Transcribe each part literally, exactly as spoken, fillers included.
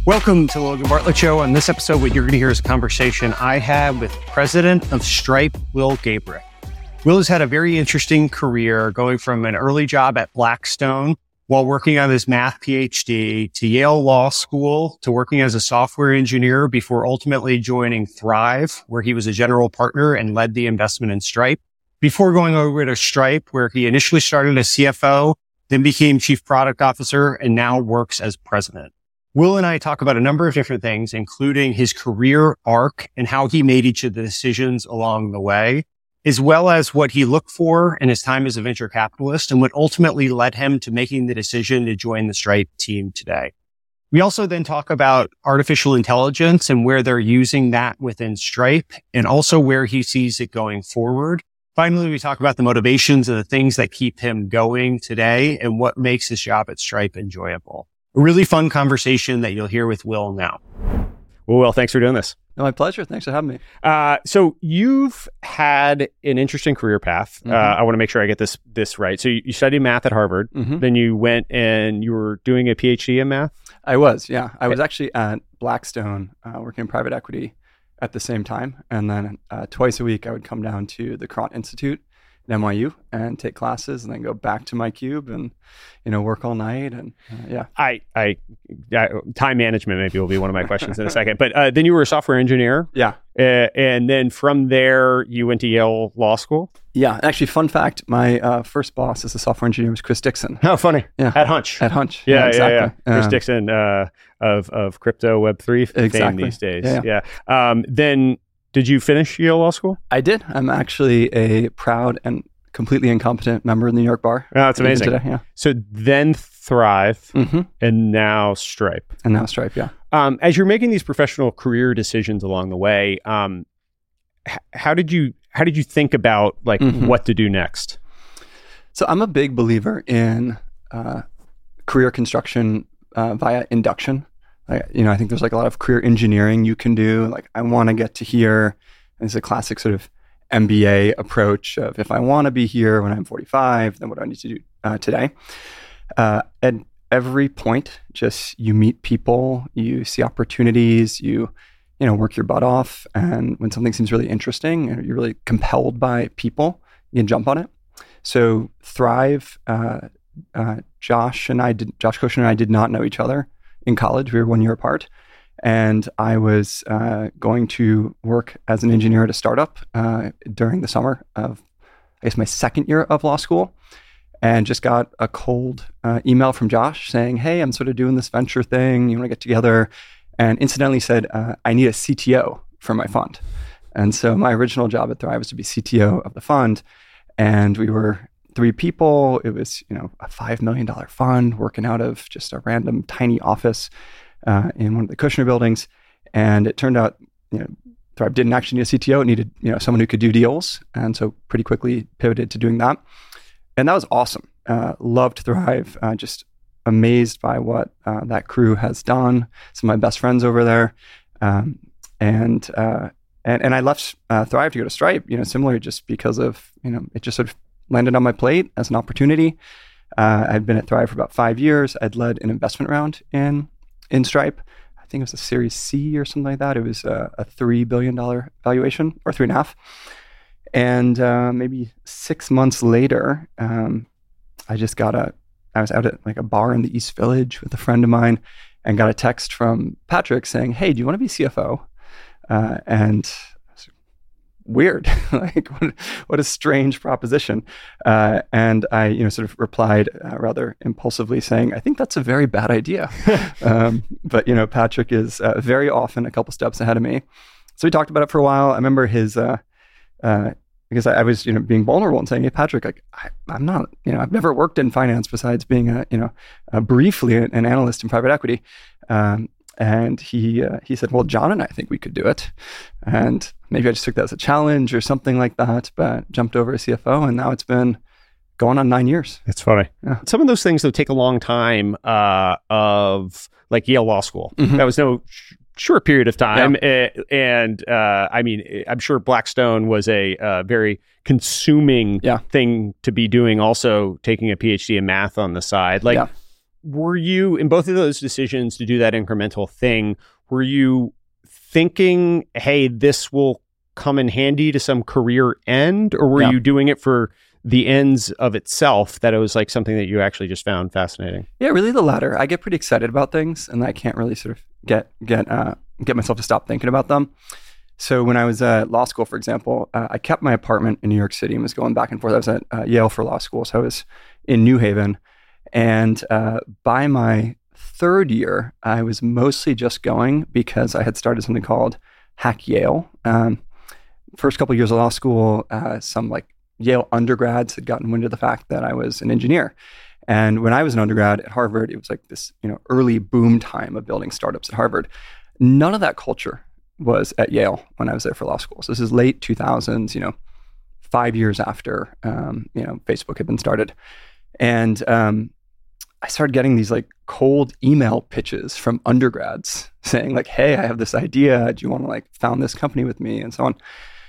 Welcome to the Logan Bartlett Show. On this episode, what you're going to hear is a conversation I had with President of Stripe, Will Gabrick. Will has had a very interesting career, going from an early job at Blackstone while working on his math P H D to Yale Law School to working as a software engineer before ultimately joining Thrive, where he was a general partner and led the investment in Stripe, before going over to Stripe, where he initially started as C F O, then became chief product officer, and now works as president. Will and I talk about a number of different things, including his career arc and how he made each of the decisions along the way, as well as what he looked for in his time as a venture capitalist and what ultimately led him to making the decision to join the Stripe team today. We also then talk about artificial intelligence and where they're using that within Stripe, and also where he sees it going forward. Finally, we talk about the motivations and the things that keep him going today and what makes his job at Stripe enjoyable. A really fun conversation that you'll hear with Will now. Well, Will, thanks for doing this. No, my pleasure. Thanks for having me. Uh, so you've had an interesting career path. Mm-hmm. Uh, I want to make sure I get this this right. So you, you studied math at Harvard. Mm-hmm. Then you went and you were doing a P H D in math? I was, yeah. I was actually at Blackstone uh, working in private equity at the same time. And then uh, twice a week, I would come down to the Krant Institute at N Y U and take classes and then go back to my cube and, you know, work all night. And uh, yeah. I, I, I, time management maybe will be one of my questions in a second. But uh, then you were a software engineer. Yeah. Uh, and then from there, you went to Yale Law School. Yeah. Actually, fun fact, my uh, first boss as a software engineer was Chris Dixon. Oh, funny. Yeah. At Hunch. At Hunch. Yeah, yeah, exactly. yeah, yeah. Chris uh, Dixon uh, of, of crypto Web three fame exactly. these days. Yeah. yeah. yeah. Um, then did you finish Yale Law School? I did. I'm actually a proud and completely incompetent member of the New York Bar. Oh, that's amazing. Today, yeah. So then Thrive, mm-hmm. and now Stripe. And now Stripe, yeah. Um, as you're making these professional career decisions along the way, um, h- how did you how did you think about like mm-hmm. what to do next? So I'm a big believer in uh, career construction uh, via induction. I, you know, I think there's like a lot of career engineering you can do. Like, I want to get to here. And it's a classic sort of M B A approach of, if I want to be here when I'm forty-five, then what do I need to do uh, today? Uh, at every point, just you meet people, you see opportunities, you you know work your butt off, and when something seems really interesting and you're really compelled by people, you can jump on it. So Thrive, uh, uh, Josh and I did, Josh Koshin and I did not know each other in college. We were one year apart. And I was uh, going to work as an engineer at a startup uh, during the summer of, I guess, my second year of law school, and just got a cold uh, email from Josh saying, hey, I'm sort of doing this venture thing. You want to get together? And incidentally said, uh, I need a C T O for my fund. And so my original job at Thrive was to be C T O of the fund. And we were three people. It was, you know, a five million dollars fund working out of just a random tiny office Uh, in one of the Kushner buildings. And it turned out, you know, Thrive didn't actually need a C T O. It needed, you know, someone who could do deals. And so pretty quickly pivoted to doing that. And that was awesome. Uh, loved Thrive. Uh, just amazed by what uh, that crew has done. Some of my best friends over there. Um, and, uh, and and I left uh, Thrive to go to Stripe, you know, similar just because of, you know, it just sort of landed on my plate as an opportunity. Uh, I'd been at Thrive for about five years. I'd led an investment round in in Stripe. I think it was a Series C or something like that. It was a, a three billion dollars valuation, or three and a half. And uh, maybe six months later, um, I just got a, I was out at like a bar in the East Village with a friend of mine and got a text from Patrick saying, hey, do you want to be C F O? Uh, and weird, like what, what a strange proposition. Uh, and I, you know, sort of replied uh, rather impulsively saying, I think that's a very bad idea. um, but, you know, Patrick is uh, very often a couple steps ahead of me. So we talked about it for a while. I remember his, uh, uh, because I, I was, you know, being vulnerable and saying, hey, Patrick, like, I, I'm not, you know, I've never worked in finance besides being a, you know, a briefly an analyst in private equity. Um, And he uh, he said, well, John and I think we could do it. And maybe I just took that as a challenge or something like that, but jumped over as C F O. And now it's been going on nine years. It's funny. Yeah. Some of those things, though, take a long time uh, of like Yale Law School. Mm-hmm. That was no sh- short period of time. Yeah. Uh, and uh, I mean, I'm sure Blackstone was a uh, very consuming yeah. thing to be doing, also taking a P H D in math on the side. Like, yeah. were you, in both of those decisions to do that incremental thing, were you thinking, hey, this will come in handy to some career end, or were Yeah. you doing it for the ends of itself, that it was like something that you actually just found fascinating? Yeah, really the latter. I get pretty excited about things, and I can't really sort of get get uh, get myself to stop thinking about them. So when I was at law school, for example, uh, I kept my apartment in New York City and was going back and forth. I was at uh, Yale for law school, so I was in New Haven. And uh, by my third year, I was mostly just going because I had started something called Hack Yale. Um, first couple of years of law school, uh, some like Yale undergrads had gotten wind of the fact that I was an engineer. And when I was an undergrad at Harvard, it was like this, you know, early boom time of building startups at Harvard. None of that culture was at Yale when I was there for law school. So this is late two thousands, you know, five years after, um, you know, Facebook had been started. And um, I started getting these like cold email pitches from undergrads saying like, hey, I have this idea. Do you want to like found this company with me? And so on.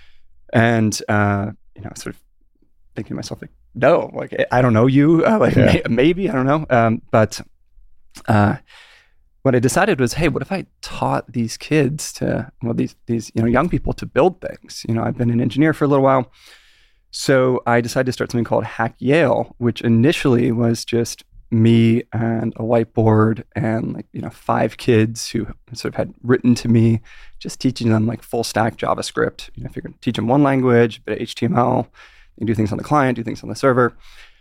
And, uh, you know, sort of thinking to myself, like, no, like, I don't know you, uh, like, yeah. may, maybe, I don't know. Um, but uh, what I decided was, hey, what if I taught these kids to, well, these, these, you know, young people to build things? You know, I've been an engineer for a little while. So I decided to start something called Hack Yale, which initially was just me and a whiteboard and like, you know, five kids who sort of had written to me, just teaching them like full stack JavaScript. You know, if you're going to teach them one language, a bit of H T M L, you do things on the client, do things on the server.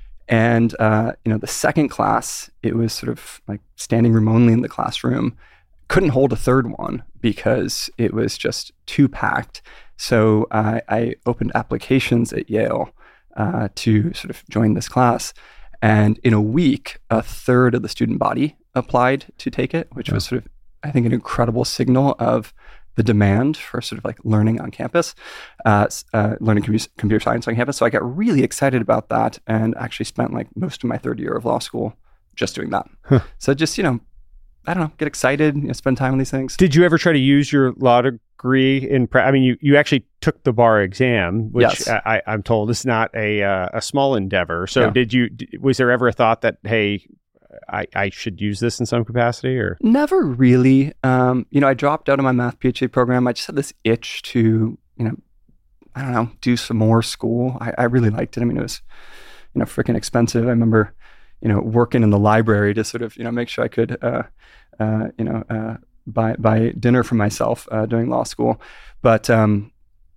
And, uh, you know, the second class, it was sort of like standing room only in the classroom. Couldn't hold a third one because it was just too packed. So uh, I opened applications at Yale uh, to sort of join this class. And in a week, a third of the student body applied to take it, which yeah. was sort of, I think, an incredible signal of the demand for sort of like learning on campus, uh, uh, learning compu- computer science on campus. So I got really excited about that and actually spent like most of my third year of law school just doing that. Huh. So just, you know, I don't know, get excited, you know, spend time on these things. Did you ever try to use your law degree in, pra- I mean, you, you actually took the bar exam, which yes. I, I'm told is not a uh, a small endeavor. So yeah. did you, was there ever a thought that, hey, I, I should use this in some capacity, or? Never really. Um, you know, I dropped out of my math PhD program. I just had this itch to, you know, I don't know, do some more school. I, I really liked it. I mean, it was, you know, freaking expensive. I remember, you know, working in the library to sort of, you know, make sure I could, uh, uh, you know, uh, buy buy dinner for myself uh, during law school. But um,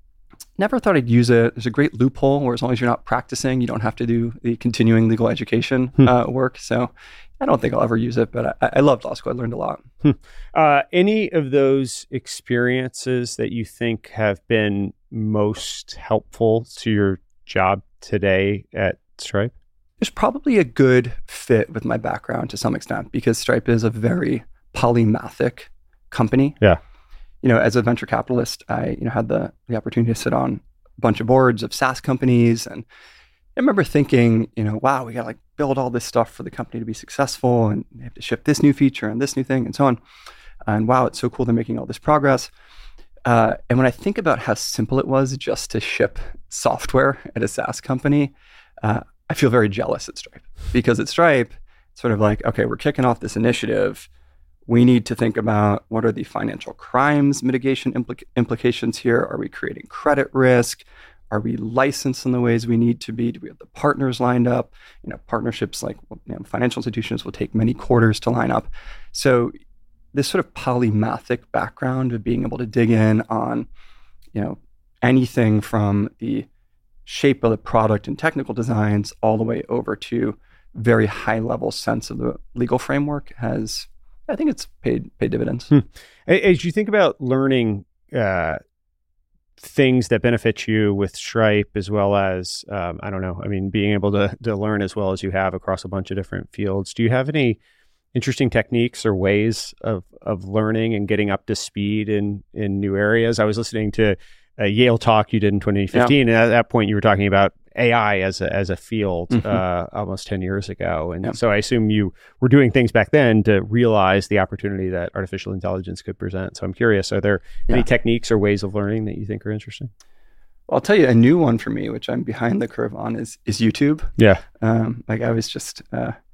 never thought I'd use it. There's a great loophole where as long as you're not practicing, you don't have to do the continuing legal education hmm. uh, work. So I don't think I'll ever use it, but I, I loved law school. I learned a lot. Hmm. Uh, any of those experiences that you think have been most helpful to your job today at Stripe? There's probably a good fit with my background to some extent because Stripe is a very polymathic company. Yeah. You know, as a venture capitalist, I you know had the the opportunity to sit on a bunch of boards of SaaS companies, and I remember thinking, you know, wow, we got to like build all this stuff for the company to be successful, and they have to ship this new feature and this new thing and so on. And wow, it's so cool they're making all this progress. Uh, and when I think about how simple it was just to ship software at a SaaS company, uh, I feel very jealous at Stripe because at Stripe, it's sort of like, okay, we're kicking off this initiative. We need to think about what are the financial crimes mitigation impl- implications here? Are we creating credit risk? Are we licensed in the ways we need to be? Do we have the partners lined up? You know, partnerships like you know, financial institutions will take many quarters to line up. So this sort of polymathic background of being able to dig in on, you know, anything from the shape of the product and technical designs all the way over to very high level sense of the legal framework has, I think it's paid paid dividends. Hmm. As you think about learning uh, things that benefit you with Stripe, as well as, um, I don't know, I mean, being able to to learn as well as you have across a bunch of different fields, do you have any interesting techniques or ways of of learning and getting up to speed in in new areas? I was listening to a Yale talk you did in twenty fifteen, yeah. and at that point you were talking about A I as a as a field mm-hmm. uh, almost ten years ago, and yeah. so I assume you were doing things back then to realize the opportunity that artificial intelligence could present. So I'm curious, are there yeah. any techniques or ways of learning that you think are interesting? Well, I'll tell you a new one for me, which I'm behind the curve on, is is YouTube. Yeah, um, like I was just uh,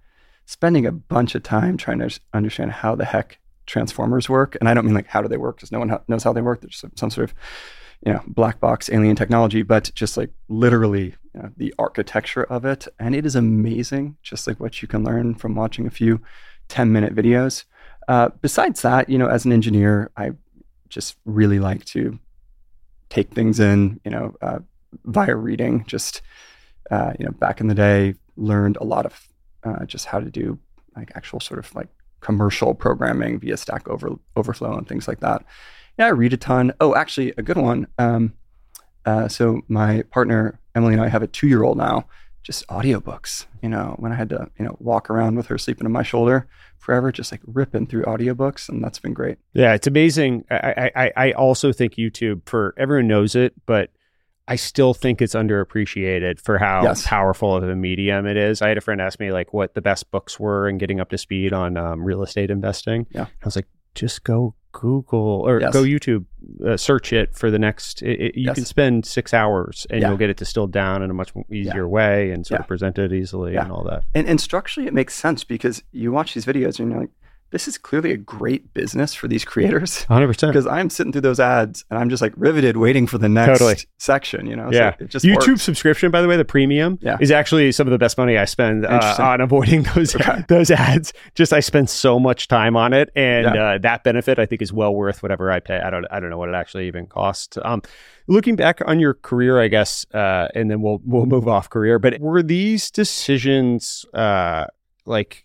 spending a bunch of time trying to understand how the heck transformers work. And I don't mean like how do they work, because no one ha- knows how they work. There's some, some sort of, you know, black box alien technology, but just like literally, you know, the architecture of it. And it is amazing, just like what you can learn from watching a few ten minute videos. Uh, besides that, you know, as an engineer, I just really like to take things in, you know, uh, via reading. Just, uh, you know, back in the day, learned a lot of uh, just how to do like actual sort of like commercial programming via Stack Over, Overflow and things like that. Yeah, I read a ton. Oh, actually, a good one. Um, uh, so my partner, Emily, and I have a two-year-old now, just audiobooks. You know, when I had to, you know, walk around with her sleeping on my shoulder forever, just like ripping through audiobooks, and that's been great. Yeah, it's amazing. I, I, I also think YouTube, for everyone knows it, but I still think it's underappreciated for how Yes. powerful of a medium it is. I had a friend ask me like what the best books were and getting up to speed on um, real estate investing. Yeah. I was like, just go Google or Yes. go YouTube, uh, search it for the next, it, it, you Yes. can spend six hours and Yeah. you'll get it distilled down in a much easier Yeah. way and sort Yeah. of present it easily Yeah. and all that. And, and structurally, it makes sense because you watch these videos and you're like, this is clearly a great business for these creators. one hundred percent. Because I'm sitting through those ads and I'm just like riveted waiting for the next Totally. section, you know? Yeah. So it just YouTube works. subscription, by the way, the premium Yeah. is actually some of the best money I spend uh, Interesting. on avoiding those Okay. those ads. Just I spend so much time on it, and Yeah. uh, that benefit I think is well worth whatever I pay. I don't I don't know what it actually even costs. Um, looking back on your career, I guess, uh, and then we'll we'll move off career. But were these decisions uh, like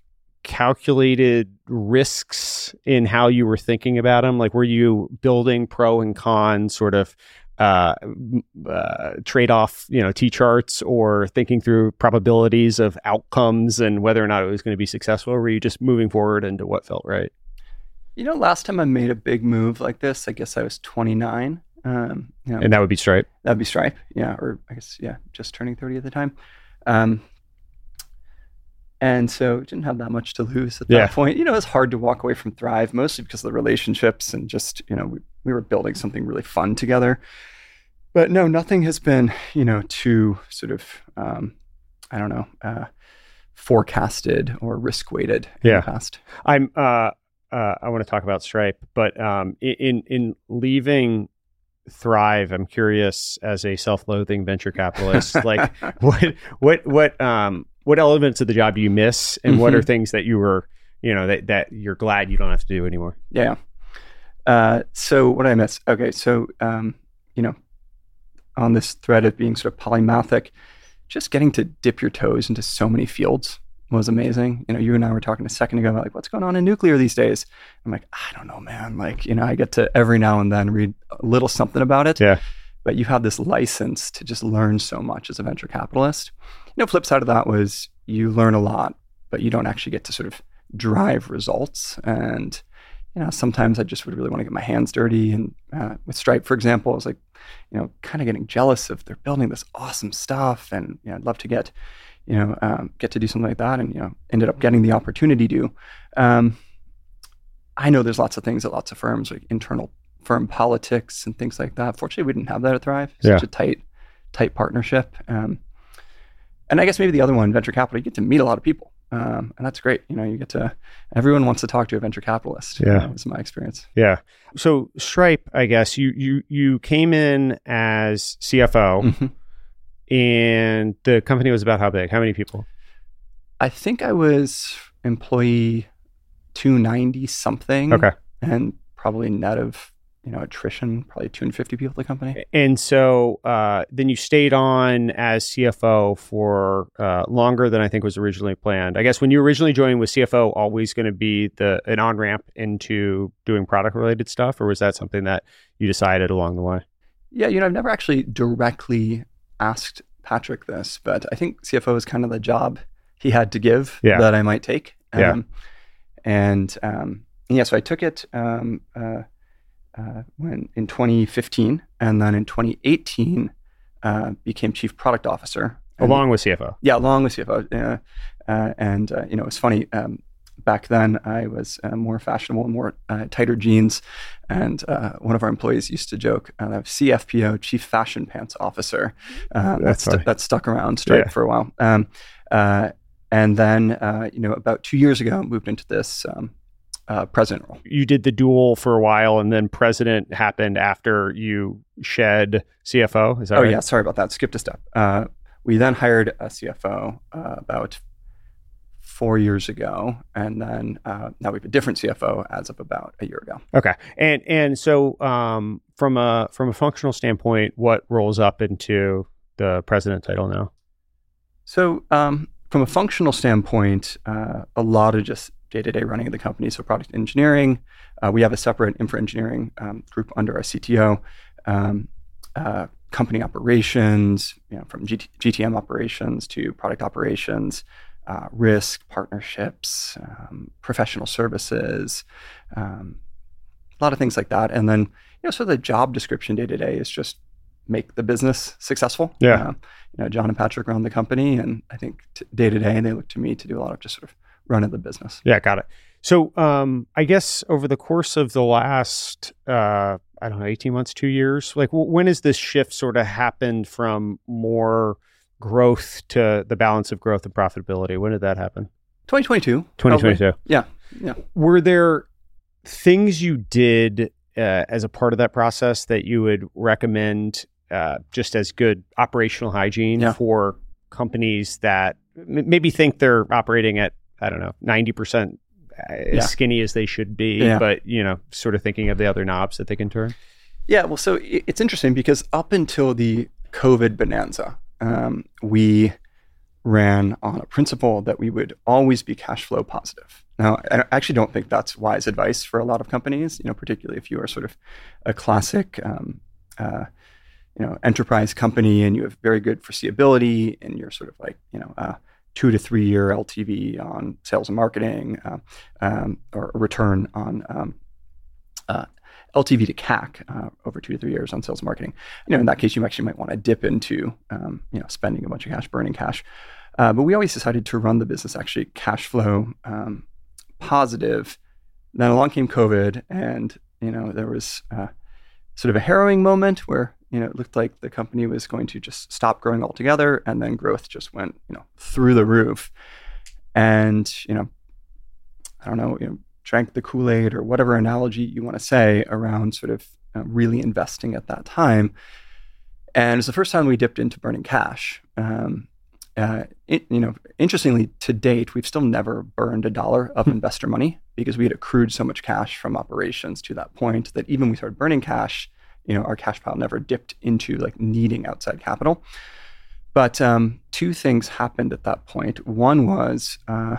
calculated risks in how you were thinking about them? Like, were you building pro and con sort of uh, uh, trade-off, you know, T-charts, or thinking through probabilities of outcomes and whether or not it was going to be successful? Or were you just moving forward into what felt right? You know, last time I made a big move like this, I guess I was twenty-nine. Um, you know, And that would be Stripe. that'd be Stripe. Yeah. Or I guess, yeah, just turning thirty at the time. Um, And so didn't have that much to lose at that Yeah. point. You know, it's hard to walk away from Thrive, mostly because of the relationships and just, you know, we, we were building something really fun together. But no, nothing has been, you know, too sort of, um, I don't know, uh, forecasted or risk weighted in Yeah. the past. I'm. Uh, uh, I want to talk about Stripe, but um, in in leaving Thrive, I'm curious, as a self-loathing venture capitalist, like what what what um what elements of the job do you miss, and what are Mhm. things that you were, you know, that that you're glad you don't have to do anymore? Yeah. Uh, so what did I miss? Okay. So, um, you know, on this thread of being sort of polymathic, just getting to dip your toes into so many fields was amazing. You know, you and I were talking a second ago about like, what's going on in nuclear these days? I'm like, I don't know, man. Like, you know, I get to every now and then read a little something about it. Yeah. But you have this license to just learn so much as a venture capitalist. You know, flip side of that was you learn a lot, but you don't actually get to sort of drive results. And, you know, sometimes I just would really want to get my hands dirty. And uh, with Stripe, for example, I was like, you know, kind of getting jealous of they're building this awesome stuff. And, you know, I'd love to get, you know, um, get to do something like that. And, you know, ended up getting the opportunity to. Um, I know there's lots of things at lots of firms, like internal firm politics and things like that. Fortunately, we didn't have that at Thrive. Such Yeah. a tight, tight partnership. Um, and I guess maybe the other one, venture capital, you get to meet a lot of people. Um, and that's great. You know, you get to, everyone wants to talk to a venture capitalist. Yeah. Uh, was my experience. Yeah. So Stripe, I guess you you you came in as C F O, Mhm. and the company was about how big? How many people? I think I was employee two ninety something. Okay. And probably net of, you know, attrition, probably two hundred fifty people at the company. And so uh, then you stayed on as C F O for uh, longer than I think was originally planned. I guess when you originally joined, was C F O always going to be the an on ramp into doing product related stuff, or was that something that you decided along the way? Yeah, you know, I've never actually directly asked Patrick this, but I think C F O is kind of the job he had to give Yeah. that I might take. Um, Yeah. And um, yeah, so I took it um, uh, uh, when in twenty fifteen, and then in twenty eighteen uh, became chief product officer. And- Along with C F O. yeah, along with C F O. Uh, uh, and, uh, you know, it was funny. Um, back then, I was uh, more fashionable, more uh, tighter jeans. And uh, one of our employees used to joke, uh, that C F P O, Chief Fashion Pants Officer. Uh, That's stu- funny. that stuck around Stripe Yeah. for a while. Um, uh, and then, uh, you know, about two years ago, moved into this um, uh, president role. You did the dual for a while, and then president happened after you shed C F O. Is that oh, right? Oh yeah, sorry about that. Skipped a step. Uh, we then hired a C F O uh, about four years ago, and then uh, now we have a different C F O as of about a year ago. Okay, and and so um, from a from a functional standpoint, what rolls up into the president title now? So um, from a functional standpoint, uh, a lot of just day-to-day running of the company. So product engineering, uh, we have a separate infra engineering um, group under our C T O. Um, uh, company operations, you know, from G T- G T M operations to product operations, uh, risk, partnerships, um, professional services, um, a lot of things like that. And then, you know, so the job description day-to-day is just make the business successful. Yeah. Uh, you know, John and Patrick run the company, and I think t- day-to-day they look to me to do a lot of just sort of run of the business. Yeah, got it. So um, I guess over the course of the last, uh, I don't know, eighteen months, two years, like w- when has this shift sort of happened from more growth to the balance of growth and profitability? When did that happen? twenty twenty-two. twenty twenty-two. Yeah. Yeah. Were there things you did uh, as a part of that process that you would recommend uh, just as good operational hygiene Yeah. for companies that m- maybe think they're operating at, I don't know, ninety percent as Yeah. skinny as they should be, Yeah. but, you know, sort of thinking of the other knobs that they can turn? Yeah, well, so i- it's interesting because up until the COVID bonanza, um, we ran on a principle that we would always be cash flow positive. Now, I actually don't think that's wise advice for a lot of companies, you know, particularly if you are sort of a classic, um, uh, you know, enterprise company and you have very good foreseeability and you're sort of like, you know, uh, two to three year L T V on sales and marketing, uh, um, or a return on um, uh, L T V to C A C uh, over two to three years on sales and marketing. You know, in that case, you actually might want to dip into, um, you know, spending a bunch of cash, burning cash. Uh, but we always decided to run the business actually cash flow um, positive. Then along came COVID, and you know, there was uh, sort of a harrowing moment where, you know, it looked like the company was going to just stop growing altogether, and then growth just went, you know, through the roof. And, you know, I don't know, you know, drank the Kool-Aid or whatever analogy you want to say around sort of uh, really investing at that time. And it's the first time we dipped into burning cash. Um, uh, it, you know, interestingly, to date, we've still never burned a dollar of investor money because we had accrued so much cash from operations to that point that even when we started burning cash, you know, our cash pile never dipped into like needing outside capital. But um, two things happened at that point. One was uh,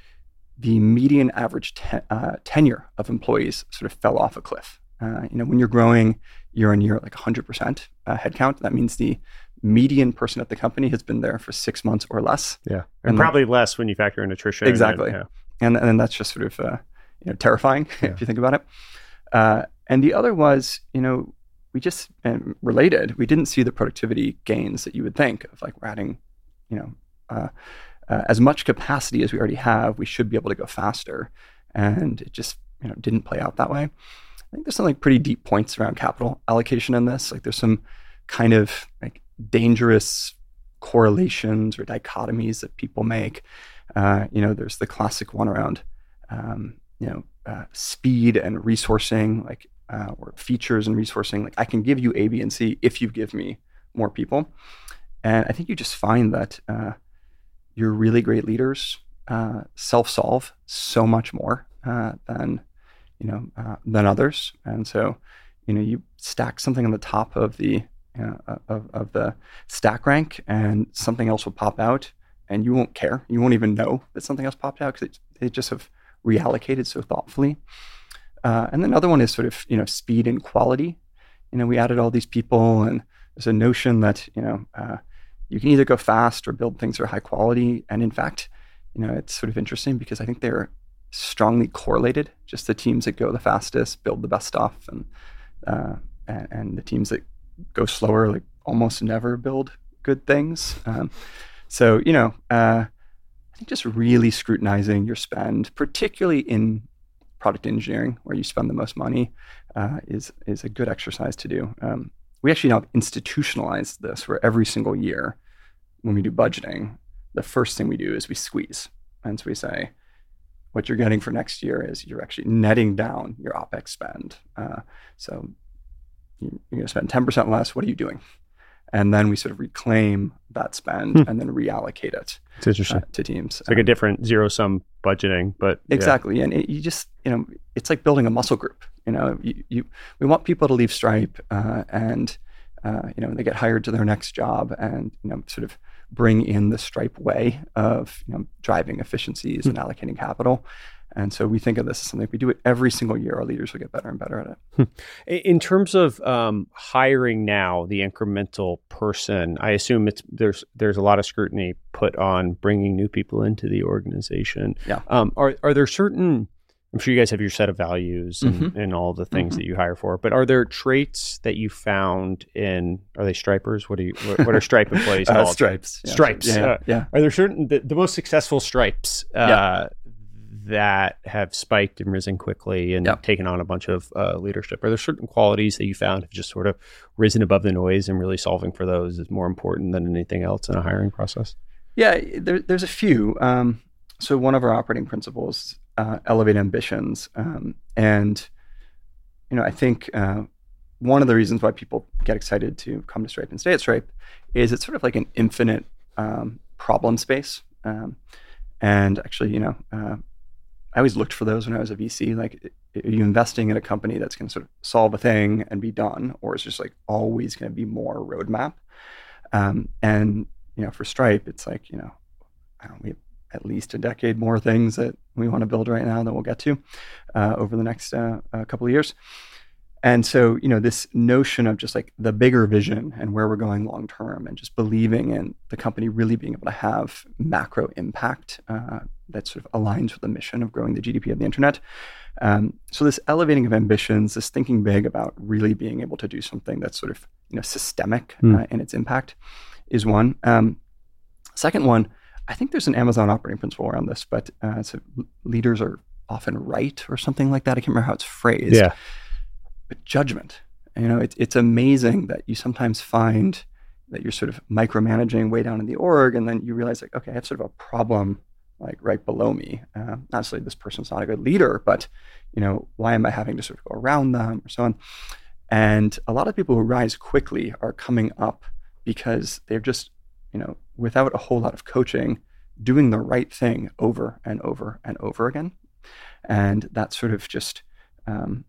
the median average te- uh, tenure of employees sort of fell off a cliff. Uh, you know, when you're growing year on year, like one hundred percent uh, headcount, that means the median person at the company has been there for six months or less. Yeah, and, and probably less when you factor in attrition. Exactly, and, yeah. and and that's just sort of uh, you know, terrifying yeah. if you think about it. Uh, and the other was, you know, we just um, related. We didn't see the productivity gains that you would think of, like we're adding, you know, uh, uh, as much capacity as we already have. We should be able to go faster, and it just, you know, didn't play out that way. I think there's some like pretty deep points around capital allocation in this. Like there's some kind of like dangerous correlations or dichotomies that people make. Uh, you know, there's the classic one around, um, you know, uh, speed and resourcing, like. Uh, or features and resourcing. Like I can give you A, B, and C if you give me more people. And I think you just find that uh, your really great leaders uh, self-solve so much more uh, than, you know, uh, than others. And so, you know, you stack something on the top of the uh, of, of the stack rank, and something else will pop out, and you won't care. You won't even know that something else popped out because they just have reallocated so thoughtfully. Uh, and then another one is sort of, you know, speed and quality. You know, we added all these people, and there's a notion that, you know, uh, you can either go fast or build things that are high quality. And in fact, you know, it's sort of interesting because I think they're strongly correlated. Just the teams that go the fastest build the best stuff, and uh, and, and the teams that go slower, like almost never build good things. Um, so, you know, uh, I think just really scrutinizing your spend, particularly in product engineering, where you spend the most money, uh, is is a good exercise to do. Um, we actually now institutionalized this, where every single year when we do budgeting, the first thing we do is we squeeze. And so we say, what you're getting for next year is you're actually netting down your OpEx spend. Uh, so you're going to spend ten percent less. What are you doing? And then we sort of reclaim that spend hmm. and then reallocate it it's interesting. Uh, to teams. It's like um, a different zero sum budgeting, but exactly. Yeah. And it, you just, you know, it's like building a muscle group. You know, you, you we want people to leave Stripe uh, and, uh, you know, they get hired to their next job and, you know, sort of bring in the Stripe way of, you know, driving efficiencies hmm. and allocating capital. And so we think of this as something, if we do it every single year, our leaders will get better and better at it. In terms of um, hiring now, the incremental person, I assume it's there's there's a lot of scrutiny put on bringing new people into the organization. Yeah. Um, are are there certain, I'm sure you guys have your set of values and, Mm-hmm. and all the things Mm-hmm. that you hire for, but are there traits that you found in, are they Stripers? What do you, what, what are Stripe employees uh, called? Stripes. Yeah. Stripes. Yeah, Uh, yeah. Are there certain, the, the most successful Stripes uh, Yeah. that have spiked and risen quickly and Yep. taken on a bunch of uh, leadership? Are there certain qualities that you found have just sort of risen above the noise and really solving for those is more important than anything else in a hiring process? Yeah, there, there's a few. Um, so one of our operating principles, uh, elevate ambitions. Um, and, you know, I think uh, one of the reasons why people get excited to come to Stripe and stay at Stripe is it's sort of like an infinite um, problem space. Um, and actually, you know, uh, I always looked for those when I was a V C. Like, are you investing in a company that's going to sort of solve a thing and be done, or is just like always going to be more roadmap? Um, and you know, for Stripe, it's like, you know, I don't know, we have at least a decade more things that we want to build right now that we'll get to uh, over the next uh, uh, couple of years. And so, you know, this notion of just like the bigger vision and where we're going long term, and just believing in the company really being able to have macro impact uh, that sort of aligns with the mission of growing the G D P of the internet. Um, so this elevating of ambitions, this thinking big about really being able to do something that's sort of, you know, systemic Mm. uh, in its impact is one. Um, second one, I think there's an Amazon operating principle around this, but uh, so leaders are often right or something like that. I can't remember how it's phrased. Yeah. But judgment, you know, it's it's amazing that you sometimes find that you're sort of micromanaging way down in the org, and then you realize like, okay, I have sort of a problem like right below me. Uh, not necessarily this person's not a good leader, but you know, why am I having to sort of go around them or so on? And a lot of people who rise quickly are coming up because they're just, you know, without a whole lot of coaching, doing the right thing over and over and over again, and that sort of just um,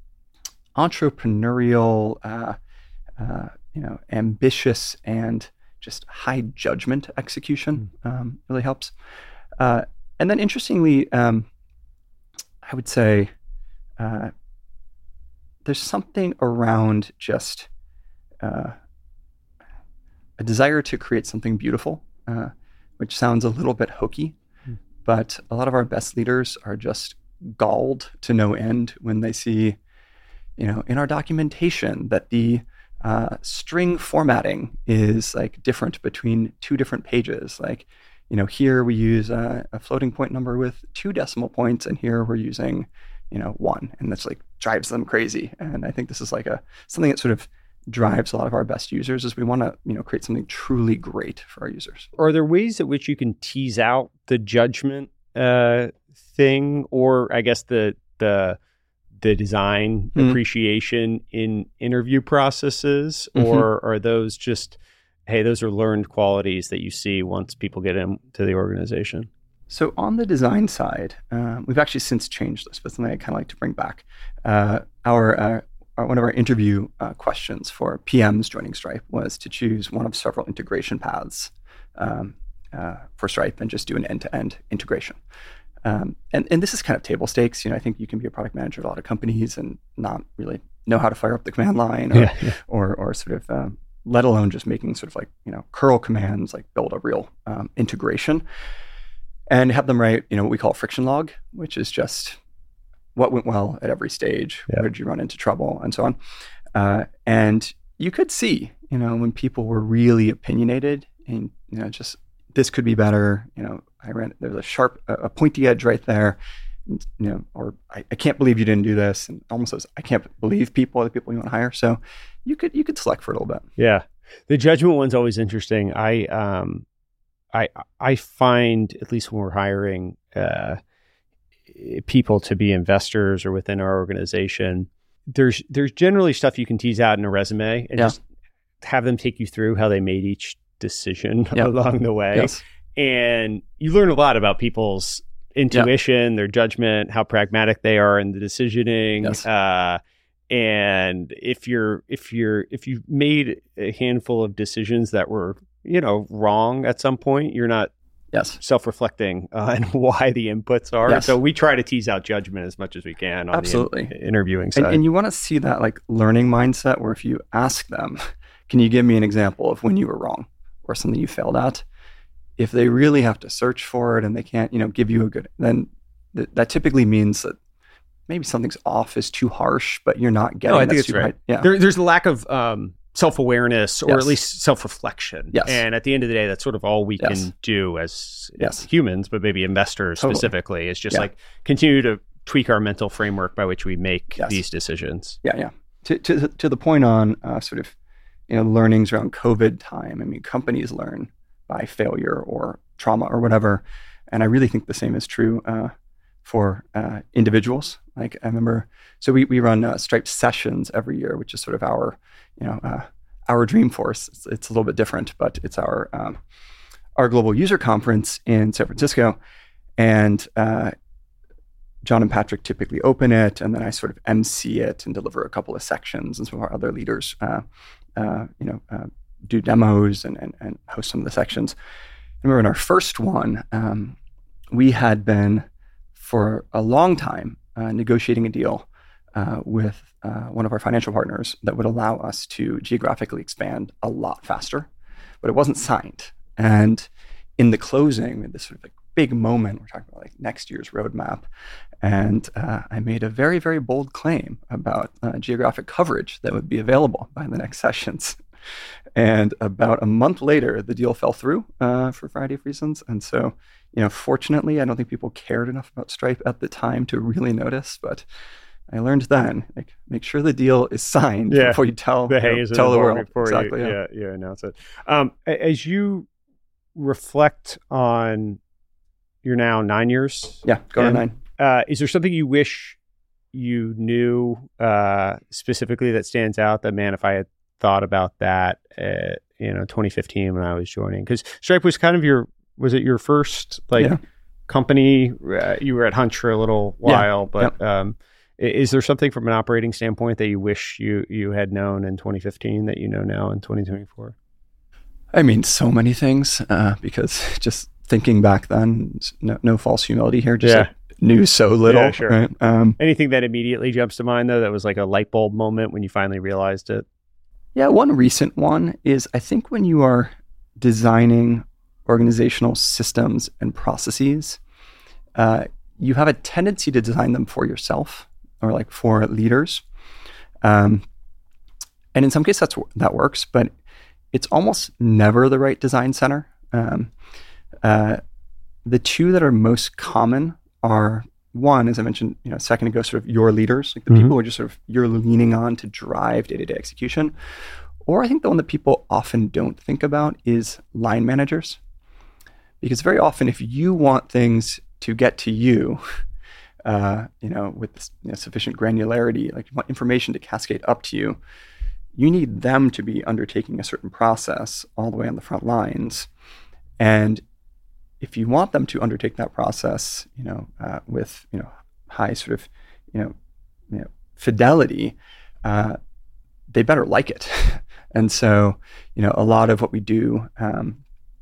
entrepreneurial, uh, uh, you know, ambitious and just high judgment execution um, really helps. Uh, and then interestingly, um, I would say uh, there's something around just uh, a desire to create something beautiful, uh, which sounds a little bit hokey, mm. but a lot of our best leaders are just galled to no end when they see, you know, in our documentation that the uh, string formatting is like different between two different pages. Like, you know, here we use a, a floating point number with two decimal points, and here we're using, you know, one, and that's like drives them crazy. And I think this is like a something that sort of drives a lot of our best users is we want to, you know, create something truly great for our users. Are there ways at which you can tease out the judgment uh, thing, or I guess the the the design Mm. appreciation in interview processes, Mhm. or are those just, hey, those are learned qualities that you see once people get into the organization? So on the design side, um, we've actually since changed this, but something I kind of like to bring back. Uh, our, uh, our one of our interview uh, questions for P Ms joining Stripe was to choose one of several integration paths um, uh, for Stripe and just do an end-to-end integration. Um, and, and this is kind of table stakes. You know, I think you can be a product manager at a lot of companies and not really know how to fire up the command line, or Yeah, yeah. or, or sort of, um, let alone just making sort of like, you know, curl commands, like build a real um, integration, and have them write, you know, what we call friction log, which is just what went well at every stage, Yeah. where did you run into trouble, and so on. Uh, and you could see, you know, when people were really opinionated and, you know, just this could be better. You know, I ran, there's a sharp, a pointy edge right there, you know, or I, I can't believe you didn't do this. And almost as I can't believe people are the people you want to hire. So you could, you could select for a little bit. Yeah. The judgment one's always interesting. I, um, I I find, at least when we're hiring uh, people to be investors or within our organization, there's there's generally stuff you can tease out in a resume and Yeah. just have them take you through how they made each decision Yeah. along the way. Yes. And you learn a lot about people's intuition, their judgment, how pragmatic they are in the decisioning. Yes. Uh, and if you're if you're if you've made a handful of decisions that were, you know, wrong at some point, you're not Yes. self-reflecting on why the inputs are. Yes. So we try to tease out judgment as much as we can on Absolutely. the in- interviewing side. And, and you want to see that like learning mindset where if you ask them, can you give me an example of when you were wrong or something you failed at? If they really have to search for it and they can't, you know, give you a good, then th- that typically means that maybe something's off is too harsh, but you're not getting No, I that think it's super right. high- Yeah. There, there's a lack of um, self-awareness or Yes. at least self-reflection. Yes. And at the end of the day, that's sort of all we Yes. can do as, Yes. as humans, but maybe investors Totally. specifically, is just Yeah. like continue to tweak our mental framework by which we make Yes. these decisions. Yeah, yeah. To to to the point on uh, sort of, you know, learnings around COVID time. I mean, companies learn by failure or trauma or whatever, and I really think the same is true uh, for uh, individuals. Like I remember, so we we run uh, Stripe sessions every year, which is sort of our, you know, uh, our Dreamforce. It's, it's a little bit different, but it's our um, our global user conference in San Francisco, and uh, John and Patrick typically open it, and then I sort of M C it and deliver a couple of sections, and some of our other leaders, uh, uh, you know, uh, do demos and, and and host some of the sections. I remember in our first one, um, we had been for a long time uh, negotiating a deal uh, with uh, one of our financial partners that would allow us to geographically expand a lot faster, but it wasn't signed. And in the closing, we had this sort of like big moment. We're talking about like next year's roadmap. And uh, I made a very, very bold claim about uh, geographic coverage that would be available by the next sessions. And about a month later, the deal fell through uh, for a variety of reasons. And so, you know, fortunately, I don't think people cared enough about Stripe at the time to really notice. But I learned then, like, make sure the deal is signed Yeah. before you tell, The you know, hay is in tell the the barn world. before Exactly, you, yeah. yeah, you announce it. Um, a- as you reflect on your now nine years, Yeah, go to in, nine. Uh, is there something you wish you knew uh, specifically that stands out? That, man, if I had thought about that, at, you know, twenty fifteen when I was joining, because Stripe was kind of your, was it your first like Yeah. company? Uh, you were at Hunch for a little while, Yeah. but um, i- is there something from an operating standpoint that you wish you you had known in twenty fifteen that you know now in twenty twenty-four? I mean, so many things, uh, because just thinking back then, no, no false humility here, just Yeah. like, knew so little. Yeah, sure. Right? Um, Anything that immediately jumps to mind, though, that was like a light bulb moment when you finally realized it? yeah, one recent one is I think when you are designing organizational systems and processes, uh, you have a tendency to design them for yourself or like for leaders. Um, and in some cases, that's, that works, but it's almost never the right design center. Um, uh, the two that are most common are, one, as I mentioned, you know, a second ago, sort of your leaders, like the Mhm. people who are just sort of you're leaning on to drive day-to-day execution. Or I think the one that people often don't think about is line managers. Because very often, if you want things to get to you, uh, you know, with you know, sufficient granularity, like you want information to cascade up to you, you need them to be undertaking a certain process all the way on the front lines. And if you want them to undertake that process, you know, uh, with, you know, high sort of, you know, you know fidelity, uh, they better like it. And so, you know, a lot of what we do um,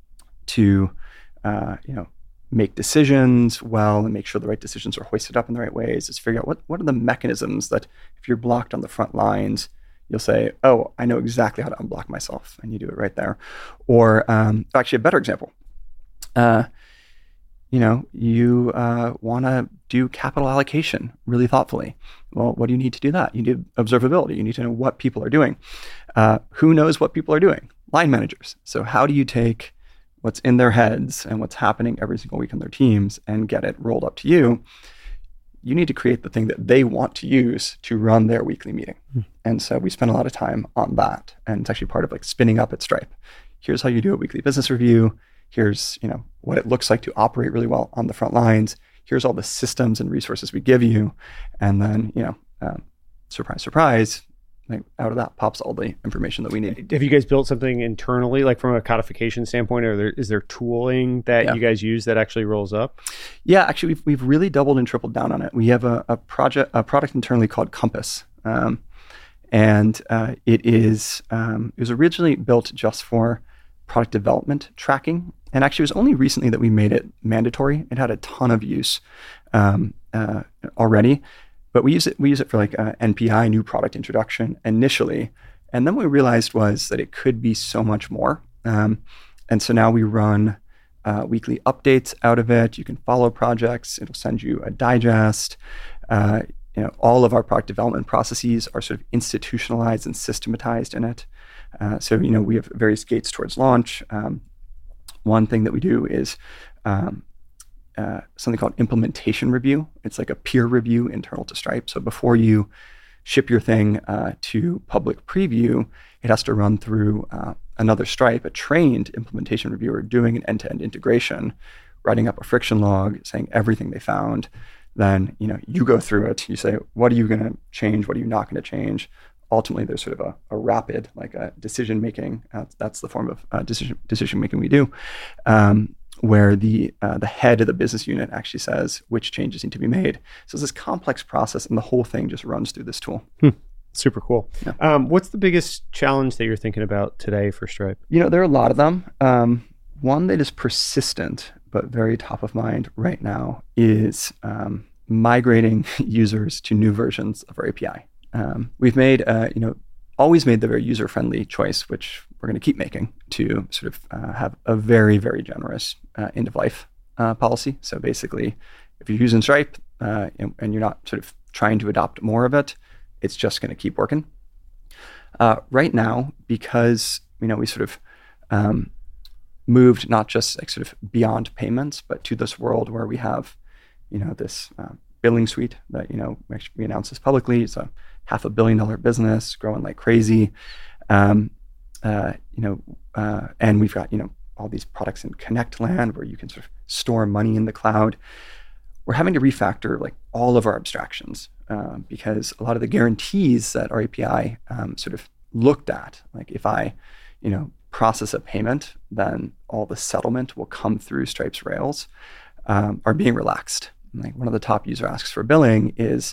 to, uh, you know, make decisions well and make sure the right decisions are hoisted up in the right ways is figure out what, what are the mechanisms that if you're blocked on the front lines, you'll say, oh, I know exactly how to unblock myself, and you do it right there. Or um, actually a better example, uh, you know, you uh, want to do capital allocation really thoughtfully. Well, what do you need to do that? You need observability. You need to know what people are doing. Uh, who knows what people are doing? Line managers. So how do you take what's in their heads and what's happening every single week on their teams and get it rolled up to you? You need to create the thing that they want to use to run their weekly meeting. Mm. And so we spend a lot of time on that. And it's actually part of like spinning up at Stripe. Here's how you do a weekly business review. Here's, you know, what it looks like to operate really well on the front lines. Here's all the systems and resources we give you. And then, you know, um, surprise, surprise, like out of that pops all the information that we need. Have you guys built something internally, like from a codification standpoint, or there, is there tooling that yeah. you guys use that actually rolls up? Yeah, actually, we've, we've really doubled and tripled down on it. We have a, a project, a product internally called Compass. Um, and uh, it is, um, it was originally built just for product development tracking. And actually, it was only recently that we made it mandatory. It had a ton of use um, uh, already. But we use it. We use it for like uh, N P I, new product introduction, initially, and then what we realized was that it could be so much more. Um, and so now we run uh, weekly updates out of it. You can follow projects. It'll send you a digest. Uh, you know, all of our product development processes are sort of institutionalized and systematized in it. Uh, so you know, we have various gates towards launch. Um, one thing that we do is um, Uh, something called implementation review. It's like a peer review internal to Stripe. So before you ship your thing uh, to public preview, it has to run through uh, another Stripe, a trained implementation reviewer doing an end-to-end integration, writing up a friction log, saying everything they found. Then, you know, you go through it. You say, what are you going to change? What are you not going to change? Ultimately, there's sort of a, a rapid, like a decision making. Uh, that's the form of uh, decision decision making we do. Um, where the uh, the head of the business unit actually says which changes need to be made. So it's this complex process, and the whole thing just runs through this tool. Hmm. Super cool. Yeah. Um, what's the biggest challenge that you're thinking about today for Stripe? You know, there are a lot of them. Um, one that is persistent, but very top of mind right now is um, migrating users to new versions of our A P I. Um, we've made, uh, you know, always made the very user-friendly choice, which we're going to keep making, to sort of uh, have a very, very generous uh, end-of-life uh, policy. So basically, if you're using Stripe uh, and, and you're not sort of trying to adopt more of it, it's just going to keep working. Uh, right now, because you know we sort of um, moved not just like sort of beyond payments, but to this world where we have, you know, this uh, billing suite that you know we, actually, we announced this publicly. It's a half a billion dollar business growing like crazy. Um, uh, you know, uh, and we've got, you know, all these products in Connect land where you can sort of store money in the cloud. We're having to refactor like all of our abstractions uh, because a lot of the guarantees that our A P I um, sort of looked at, like if I, you know, process a payment, then all the settlement will come through Stripe's rails, um, are being relaxed. Like one of the top user asks for billing is,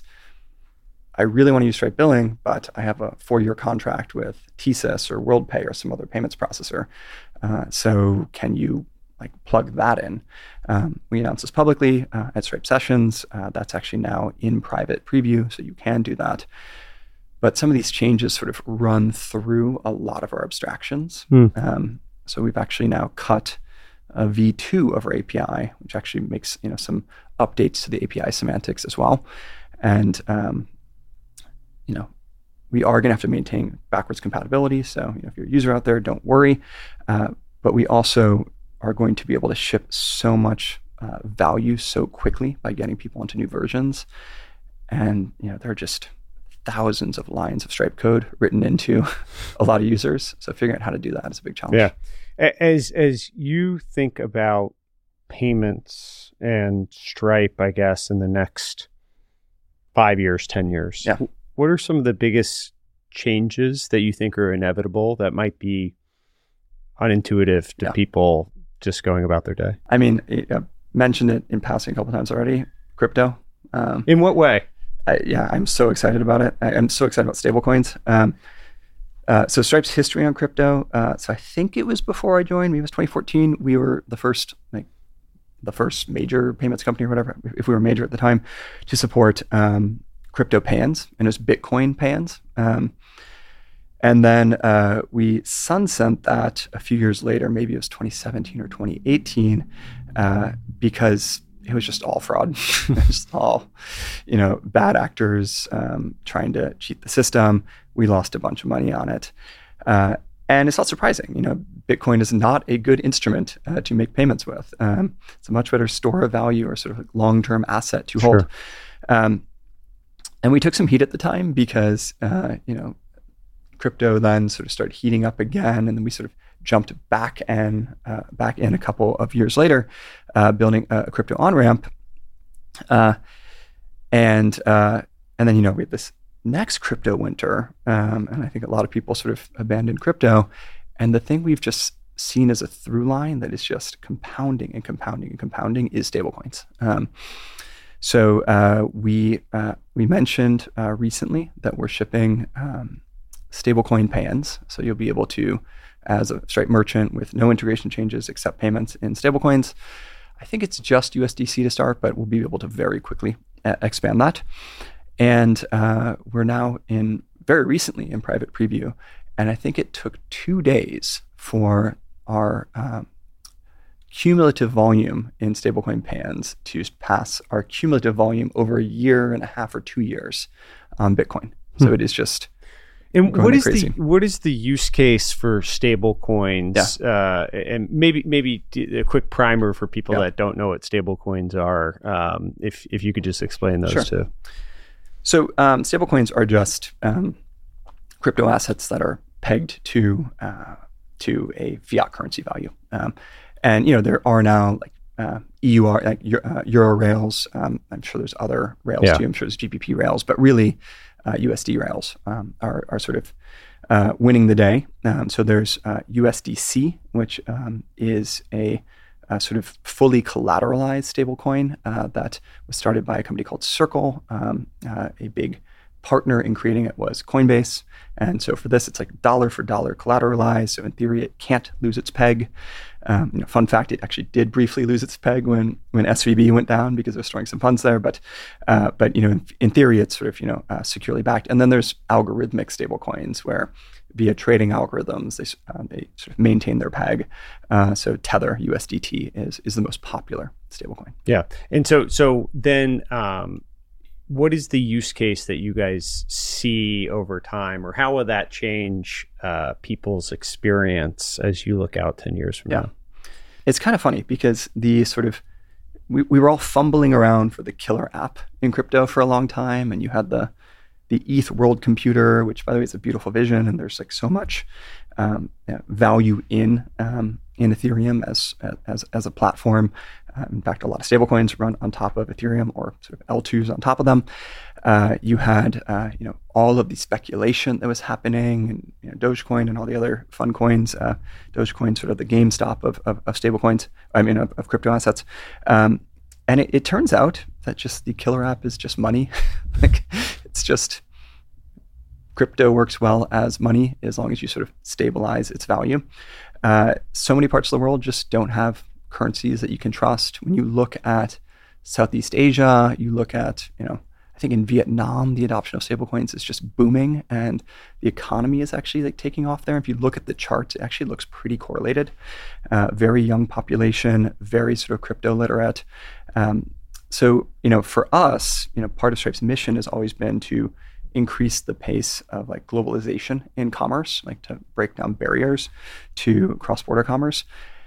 I really want to use Stripe billing, but I have a four-year contract with T S Y S or WorldPay or some other payments processor. Uh, so can you like plug that in? Um, we announced this publicly uh, at Stripe Sessions. Uh, that's actually now in private preview, so you can do that. But some of these changes sort of run through a lot of our abstractions. Mm. Um, so we've actually now cut a V two of our A P I, which actually makes you know some updates to the A P I semantics as well. And um, you know, we are going to have to maintain backwards compatibility. So, you know, if you're a user out there, don't worry. Uh, but we also are going to be able to ship so much uh, value so quickly by getting people into new versions. And, you know, there are just thousands of lines of Stripe code written into a lot of users. So figuring out how to do that is a big challenge. Yeah. As, as you think about payments and Stripe, I guess, in the next five years, ten years, yeah. what are some of the biggest changes that you think are inevitable that might be unintuitive to yeah. people just going about their day? I mean, I mentioned it in passing a couple times already, crypto. Um, in what way? I, yeah, I'm so excited about it. I, I'm so excited about stablecoins. Um, uh, so Stripe's history on crypto. Uh, so I think it was before I joined, maybe it was twenty fourteen. We were the first, like the first major payments company or whatever, if we were major at the time, to support um, crypto pay-ins, and it was Bitcoin pay-ins. Um, and then uh, we sunset that a few years later, maybe it was twenty seventeen or twenty eighteen, uh, because it was just all fraud. Just all, you know, bad actors um, trying to cheat the system. We lost a bunch of money on it. Uh, and it's not surprising. You know, Bitcoin is not a good instrument uh, to make payments with. Um, it's a much better store of value or sort of like long-term asset to Sure. hold. Um, And we took some heat at the time because, uh, you know, crypto then sort of started heating up again. And then we sort of jumped back and uh, back in a couple of years later, uh, building a, a crypto on-ramp. Uh, and uh, and then, you know, we had this next crypto winter. Um, and I think a lot of people sort of abandoned crypto. And the thing we've just seen as a through line that is just compounding and compounding and compounding is stablecoins. Um, so uh, we uh, we mentioned uh, recently that we're shipping um, stablecoin pay-ins. So you'll be able to, as a Stripe merchant with no integration changes, accept payments in stablecoins. I think it's just U S D C to start, but we'll be able to very quickly uh, expand that. And uh, we're now in very recently in private preview. And I think it took two days for our um, cumulative volume in stablecoin pay-ins to pass our cumulative volume over a year and a half or two years on Bitcoin. So hmm. it is just And what is crazy. the what is the use case for stable coins? Yeah. Uh, and maybe maybe a quick primer for people Yeah. that don't know what stable coins are. Um, if if you could just explain those Sure. two. So um, stablecoins are just um, crypto assets that are pegged to uh, to a fiat currency value. Um, and you know there are now like uh, E U R, like uh, Euro rails. Um, I'm sure there's other rails Yeah. too. I'm sure there's G P P rails, but really. Uh, U S D rails um, are, are sort of uh, winning the day. Um, so there's uh, U S D C, which um, is a, a sort of fully collateralized stablecoin uh, that was started by a company called Circle. Um, uh, a big partner in creating it was Coinbase. And so for this, it's like dollar for dollar collateralized. So in theory, it can't lose its peg. Um, you know, fun fact, it actually did briefly lose its peg when when S V B went down because it was storing some funds there. But uh, but you know, in, in theory, it's sort of you know uh, securely backed. And then there's algorithmic stablecoins where via trading algorithms they uh, they sort of maintain their peg. Uh, so Tether U S D T is is the most popular stablecoin. Yeah, and so so then. Um, What is the use case that you guys see over time, or how will that change uh, people's experience as you look out ten years from yeah. now? It's kind of funny because the sort of, we, we were all fumbling around for the killer app in crypto for a long time. And you had the the E T H world computer, which by the way is a beautiful vision. And there's like so much um, yeah, value in um, in Ethereum as, as, as a platform. Uh, in fact, a lot of stablecoins run on top of Ethereum or sort of L twos on top of them. Uh, you had, uh, you know, all of the speculation that was happening, and you know, Dogecoin and all the other fun coins. Uh, Dogecoin, sort of the GameStop of of, of stablecoins. I mean, of, of crypto assets. Um, and it, it turns out that just the killer app is just money. Like it's just crypto works well as money as long as you sort of stabilize its value. Uh, so many parts of the world just don't have currencies that you can trust. When you look at Southeast Asia, you look at, you know, I think in Vietnam, the adoption of stablecoins is just booming and the economy is actually like taking off there. If you look at the charts, it actually looks pretty correlated. Uh, very young population, very sort of crypto literate. Um, so, you know, for us, you know, part of Stripe's mission has always been to increase the pace of like globalization in commerce, like to break down barriers to cross-border commerce.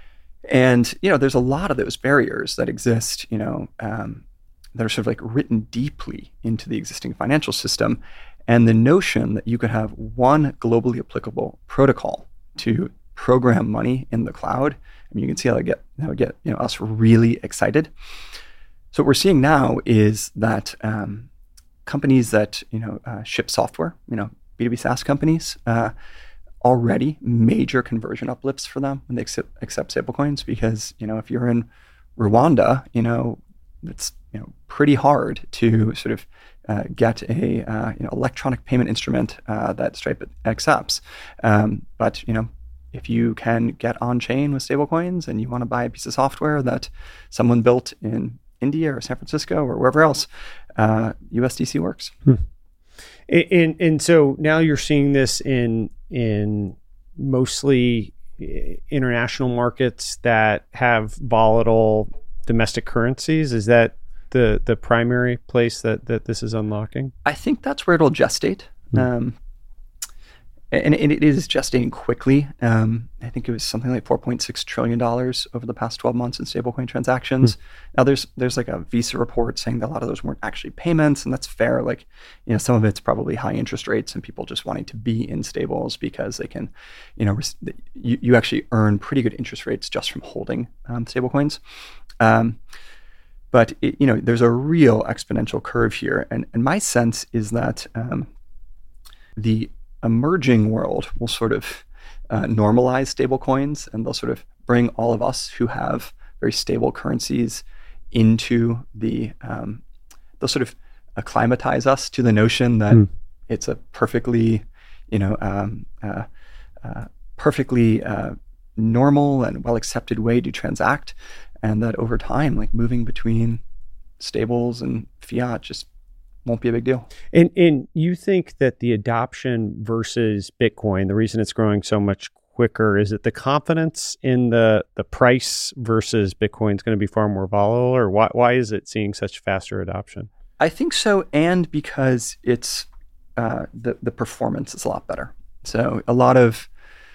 And, you know, there's a lot of those barriers that exist, you know, um, that are sort of like written deeply into the existing financial system. And the notion that you could have one globally applicable protocol to program money in the cloud, I mean, you can see how it get, how it get, you know, us really excited. So what we're seeing now is that um, companies that, you know, uh, ship software, you know, B two B SaaS companies, uh, already major conversion uplifts for them when they accept, accept stablecoins, because, you know, if you're in Rwanda, you know, it's, you know, pretty hard to sort of uh, get a, uh, you know, electronic payment instrument uh, that Stripe accepts. Um, but, you know, if you can get on chain with stablecoins and you want to buy a piece of software that someone built in India or San Francisco or wherever else, uh, U S D C works. Hmm. And, and and so now you're seeing this in in mostly international markets that have volatile domestic currencies. Is that the the primary place that that this is unlocking? I think that's where it'll gestate. Hmm. Um, and, and it is gestating quickly. Um, I think it was something like four point six trillion dollars over the past twelve months in stablecoin transactions. Mm-hmm. Now there's there's like a Visa report saying that a lot of those weren't actually payments, and that's fair. Like, you know, some of it's probably high interest rates and people just wanting to be in stables because they can, you know, you, you actually earn pretty good interest rates just from holding um, stablecoins. Um, but it, you know, there's a real exponential curve here, and and my sense is that um, the emerging world will sort of uh, normalize stablecoins, and they'll sort of bring all of us who have very stable currencies into the, um, they'll sort of acclimatize us to the notion that mm. it's a perfectly, you know, um, uh, uh, perfectly uh, normal and well-accepted way to transact, and that over time, like moving between stables and fiat just won't be a big deal. And and you think that the adoption versus Bitcoin, the reason it's growing so much quicker, is it the confidence in the the price versus Bitcoin is going to be far more volatile, or why why is it seeing such faster adoption? I think so, and because it's uh, the the performance is a lot better. So a lot of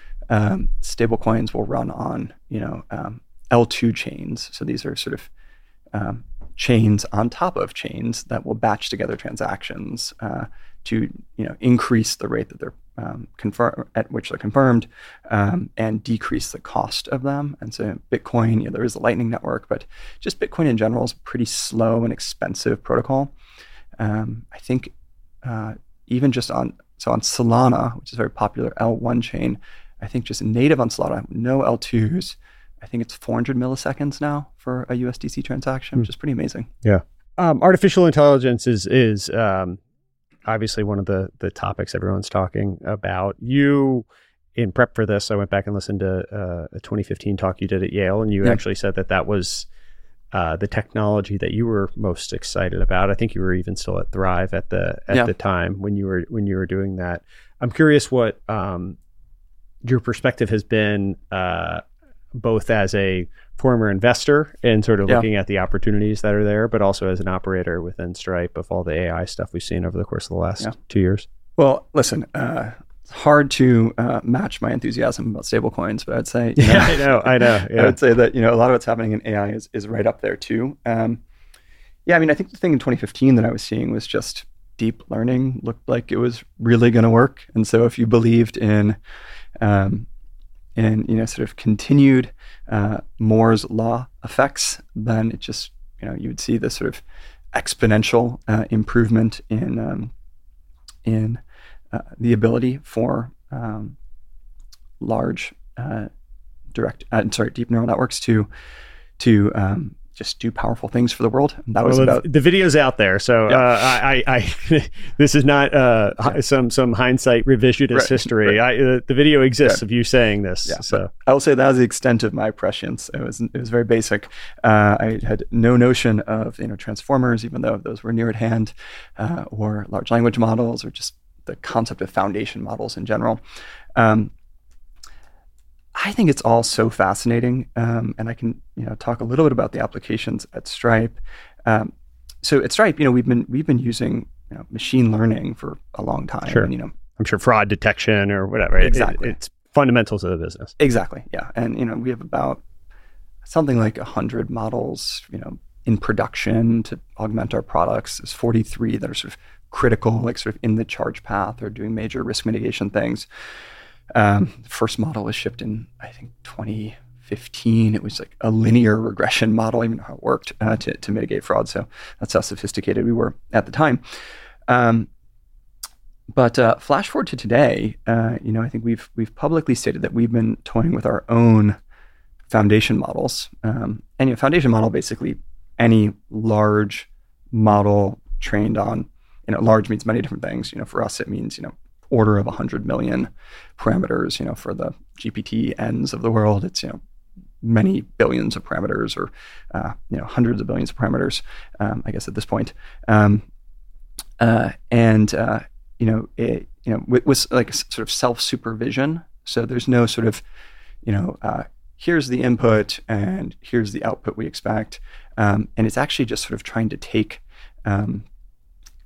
um, stable coins will run on you know um, L two chains. So these are sort of um, chains on top of chains that will batch together transactions uh, to you know increase the rate that they're um, confirm at which they're confirmed um, and decrease the cost of them. And so Bitcoin, you know, there is a Lightning Network, but just Bitcoin in general is a pretty slow and expensive protocol. Um, I think uh, even just on so on Solana, which is a very popular L one chain, I think just native on Solana, no L twos. I think it's four hundred milliseconds now for a U S D C transaction, mm. which is pretty amazing. Yeah. Um, artificial intelligence is is um, obviously one of the the topics everyone's talking about. You, in prep for this, I went back and listened to uh, a twenty fifteen talk you did at Yale, and you yeah. actually said that that was uh, the technology that you were most excited about. I think you were even still at Thrive at the at yeah. the time when you were when you were doing that. I'm curious what um, your perspective has been. Uh, both as a former investor and sort of yeah. looking at the opportunities that are there, but also as an operator within Stripe of all the A I stuff we've seen over the course of the last yeah. two years. Well, listen, uh, it's hard to uh, match my enthusiasm about stablecoins, but I'd say, you yeah, know, I know, I know. Yeah. I would say that, you know, a lot of what's happening in A I is, is right up there too. Um, yeah, I mean, I think the thing in twenty fifteen that I was seeing was just deep learning looked like it was really going to work. And so if you believed in, um, and, you know, sort of continued uh, Moore's law effects, then it just, you know, you would see this sort of exponential uh, improvement in um, in uh, the ability for um, large uh, direct, uh, sorry, deep neural networks to to um, just do powerful things for the world. And that was well, about the video's out there. So yeah. uh, I, I, I this is not uh, yeah. some some hindsight revisionist right. history. Right. I, uh, the video exists yeah. of you saying this. Yeah. So I will say that was the extent of my prescience. It was it was very basic. Uh, I had no notion of you know transformers, even though those were near at hand, uh, or large language models, or just the concept of foundation models in general. Um, I think it's all so fascinating, um, and I can you know talk a little bit about the applications at Stripe. Um, so at Stripe, you know we've been we've been using you know, machine learning for a long time. Sure. And, you know, I'm sure fraud detection or whatever. Exactly. It, it, it's fundamentals of the business. Exactly. Yeah, and you know we have about something like a hundred models, you know, in production to augment our products. There's forty-three that are sort of critical, like sort of in the charge path or doing major risk mitigation things. Um, the first model was shipped in, I think, twenty fifteen. It was like a linear regression model, even how it worked uh, to, to mitigate fraud. So that's how sophisticated we were at the time. Um, but uh, flash forward to today, uh, you know, I think we've we've publicly stated that we've been toying with our own foundation models. Um, and you know, foundation model, basically any large model trained on, you know, large means many different things. You know, for us, it means, you know, order of one hundred million parameters. You know, for the G P T Ns of the world, it's, you know, many billions of parameters, or, uh, you know, hundreds of billions of parameters, um, I guess at this point. Um, uh, and, uh, you know, it, you know, with, with like sort of self-supervision. So there's no sort of, you know, uh, here's the input and here's the output we expect. Um, and it's actually just sort of trying to take um,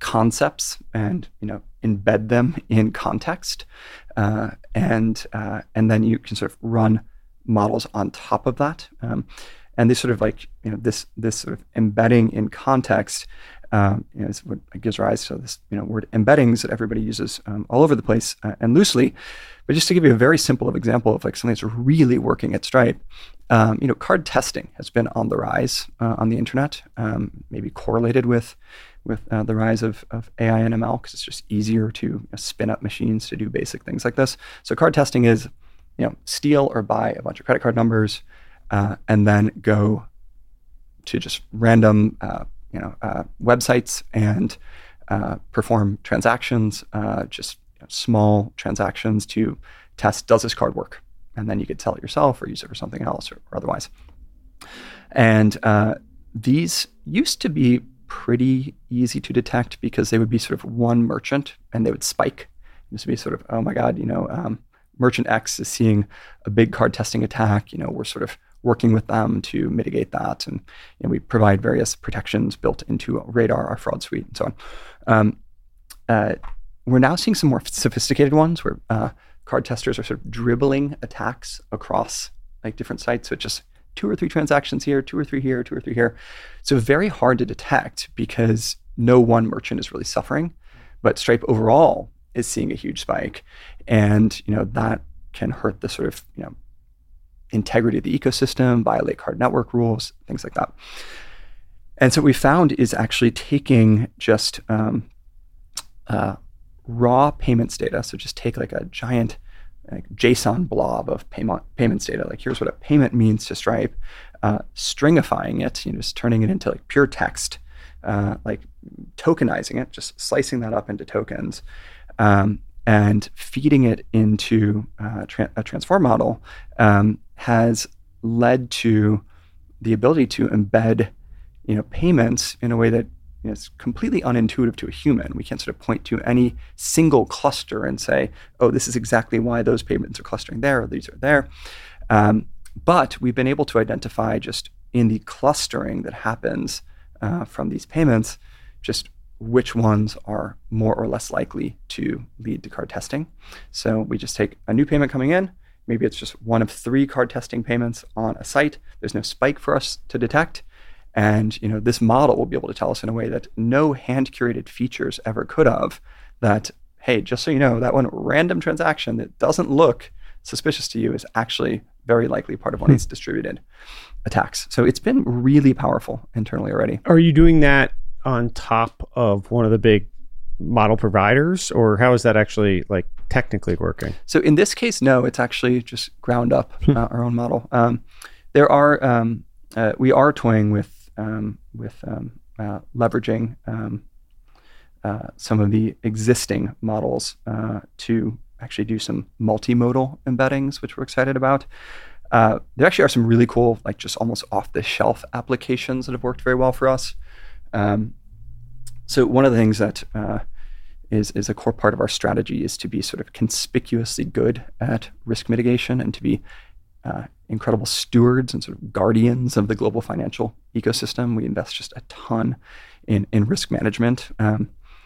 concepts and, you know, embed them in context. Uh, and uh, and then you can sort of run models on top of that. Um, and this sort of like, you know, this this sort of embedding in context, um, you know, is what gives rise to this, you know, word embeddings that everybody uses um, all over the place uh, and loosely. But just to give you a very simple example of like something that's really working at Stripe, um, you know, card testing has been on the rise uh, on the internet, um, maybe correlated with with uh, the rise of, of A I and M L, because it's just easier to you know, spin up machines to do basic things like this. So card testing is, you know, steal or buy a bunch of credit card numbers uh, and then go to just random, uh, you know, uh, websites and uh, perform transactions, uh, just you know, small transactions to test, does this card work? And then you could sell it yourself or use it for something else or, or otherwise. And uh, these used to be pretty easy to detect because they would be sort of one merchant and they would spike. It used to be sort of, oh my God, you know, um, merchant X is seeing a big card testing attack. You know, we're sort of working with them to mitigate that. And you know, we provide various protections built into Radar, our fraud suite, and so on. Um, uh, we're now seeing some more sophisticated ones where uh, card testers are sort of dribbling attacks across like different sites. So it's just two or three transactions here, two or three here, two or three here. So very hard to detect because no one merchant is really suffering, but Stripe overall is seeing a huge spike. And, you know, that can hurt the sort of, you know, integrity of the ecosystem, violate card network rules, things like that. And so what we found is actually taking just um, uh, raw payments data. So just take like a giant like JSON blob of payment payments data. Like here's what a payment means to Stripe, uh, stringifying it, you know, just turning it into like pure text, uh, like tokenizing it, just slicing that up into tokens, um, and feeding it into uh, tra- a transform model um, has led to the ability to embed, you know, payments in a way that you know, it's completely unintuitive to a human. We can't sort of point to any single cluster and say, oh, this is exactly why those payments are clustering there, or these are there. Um, but we've been able to identify just in the clustering that happens uh, from these payments, just which ones are more or less likely to lead to card testing. So we just take a new payment coming in. Maybe it's just one of three card testing payments on a site. There's no spike for us to detect. And you know, this model will be able to tell us in a way that no hand-curated features ever could have that, hey, just so you know, that one random transaction that doesn't look suspicious to you is actually very likely part of one of these distributed attacks. So it's been really powerful internally already. Are you doing that on top of one of the big model providers, or how is that actually like technically working? So in this case, no, it's actually just ground up uh, our own model. Um, there are, um, uh, we are toying with Um, with um, uh, leveraging um, uh, some of the existing models uh, to actually do some multimodal embeddings, which we're excited about. Uh, there actually are some really cool, like just almost off-the-shelf applications that have worked very well for us. Um, so one of the things that uh, is is a core part of our strategy is to be sort of conspicuously good at risk mitigation and to be Uh, incredible stewards and sort of guardians of the global financial ecosystem. We invest just a ton in in risk management, um,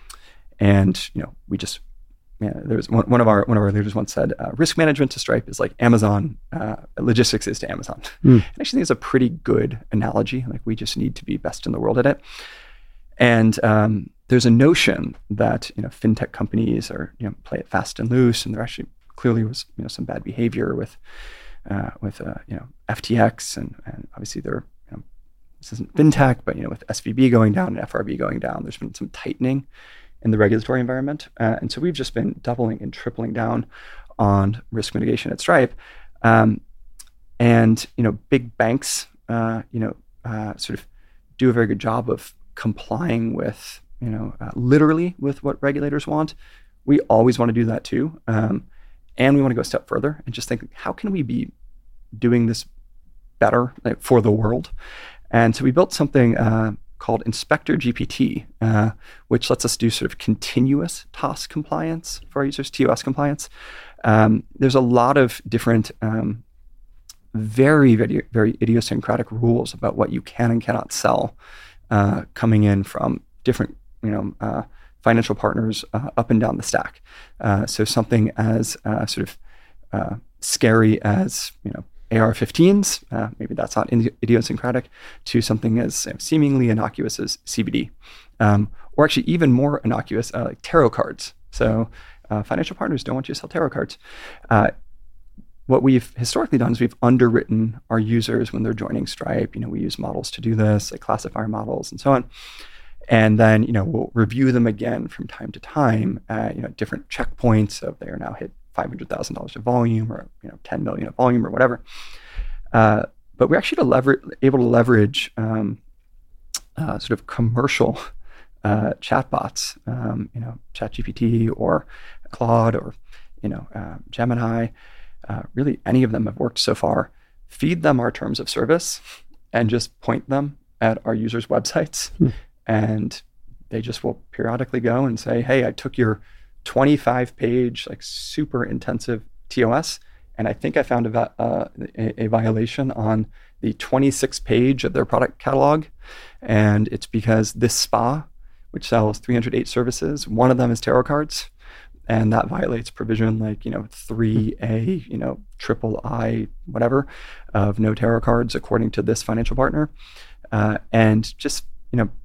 and you know we just yeah, there was one, one of our one of our leaders once said, uh, "Risk management to Stripe is like Amazon uh, logistics is to Amazon." Mm. And I actually think it's a pretty good analogy. Like we just need to be best in the world at it. And um, there's a notion that you know fintech companies are you know play it fast and loose, and there actually clearly was you know some bad behavior with. Uh, with uh, you know F T X and, and obviously they're you know, this isn't fintech, but you know with S V B going down and F R B going down, there's been some tightening in the regulatory environment, uh, and so we've just been doubling and tripling down on risk mitigation at Stripe, um, and you know big banks uh, you know uh, sort of do a very good job of complying with you know uh, literally with what regulators want. We always want to do that too. Um, And we want to go a step further and just think, how can we be doing this better like, for the world? And so we built something uh, called Inspector G P T, uh, which lets us do sort of continuous T O S compliance for our users, T O S compliance. Um, there's a lot of different, um, very, very, very idiosyncratic rules about what you can and cannot sell uh, coming in from different you know, uh, financial partners uh, up and down the stack. Uh, so something as uh, sort of uh, scary as, you know, A R fifteens, uh, maybe that's not idiosyncratic, to something as you know, seemingly innocuous as C B D, um, or actually even more innocuous, uh, like tarot cards. So uh, financial partners don't want you to sell tarot cards. Uh, what we've historically done is we've underwritten our users when they're joining Stripe. You know, we use models to do this, like classifier models and so on. And then, you know, we'll review them again from time to time at, you know, different checkpoints of they are now hit five hundred thousand dollars of volume or, you know, ten million of volume or whatever. Uh, but we're actually to lever- able to leverage um, uh, sort of commercial uh, chatbots, um, you know, ChatGPT or Claude or, you know, uh, Gemini. Uh, really, any of them have worked so far. Feed them our terms of service and just point them at our users' websites. Hmm. And they just will periodically go and say, hey, I took your twenty-five page, like super intensive T O S, and I think I found a, uh, a, a violation on the twenty-six page of their product catalog. And it's because this spa, which sells three hundred eight services, one of them is tarot cards. And that violates provision like, you know, three A, you know, triple I, whatever, of no tarot cards, according to this financial partner. Uh, and just, you know,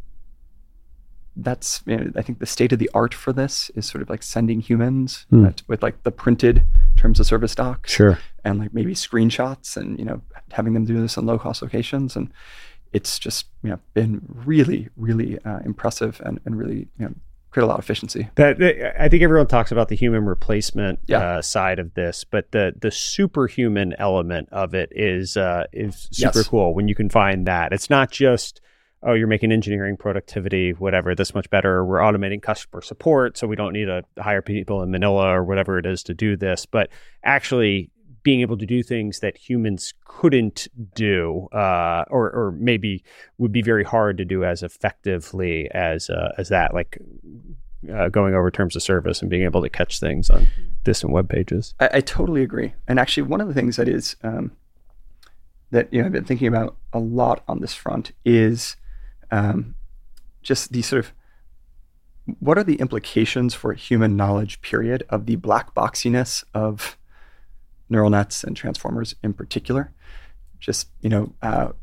that's, you know, I think the state of the art for this is sort of like sending humans mm. at, with like the printed terms of service docs. Sure. And like maybe screenshots and, you know, having them do this in low cost locations. And it's just, you know, been really, really uh, impressive and, and really, you know, create a lot of efficiency. That I think everyone talks about the human replacement yeah. uh, side of this, but the the superhuman element of it is uh, is super yes. cool when you can find that. It's not just, oh, you're making engineering productivity, whatever, this much better. We're automating customer support, so we don't need to hire people in Manila or whatever it is to do this. But actually being able to do things that humans couldn't do, uh, or or maybe would be very hard to do as effectively as uh, as that, like uh, going over terms of service and being able to catch things on distant web pages. I, I totally agree. And actually, one of the things that is um, that you know I've been thinking about a lot on this front is um, just the sort of what are the implications for human knowledge, period, of the black boxiness of neural nets and transformers in particular. Just, you know, uh,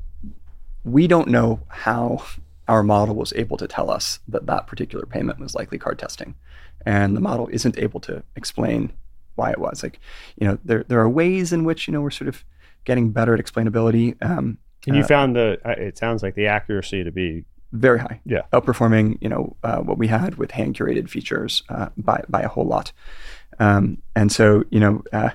we don't know how our model was able to tell us that that particular payment was likely card testing. And the model isn't able to explain why it was. Like, you know, there there are ways in which, you know, we're sort of getting better at explainability. Um, and you uh, found the, uh, it sounds like the accuracy to be very high. Yeah. Outperforming, you know, uh, what we had with hand curated features uh, by, by a whole lot. Um, and so, you know, uh,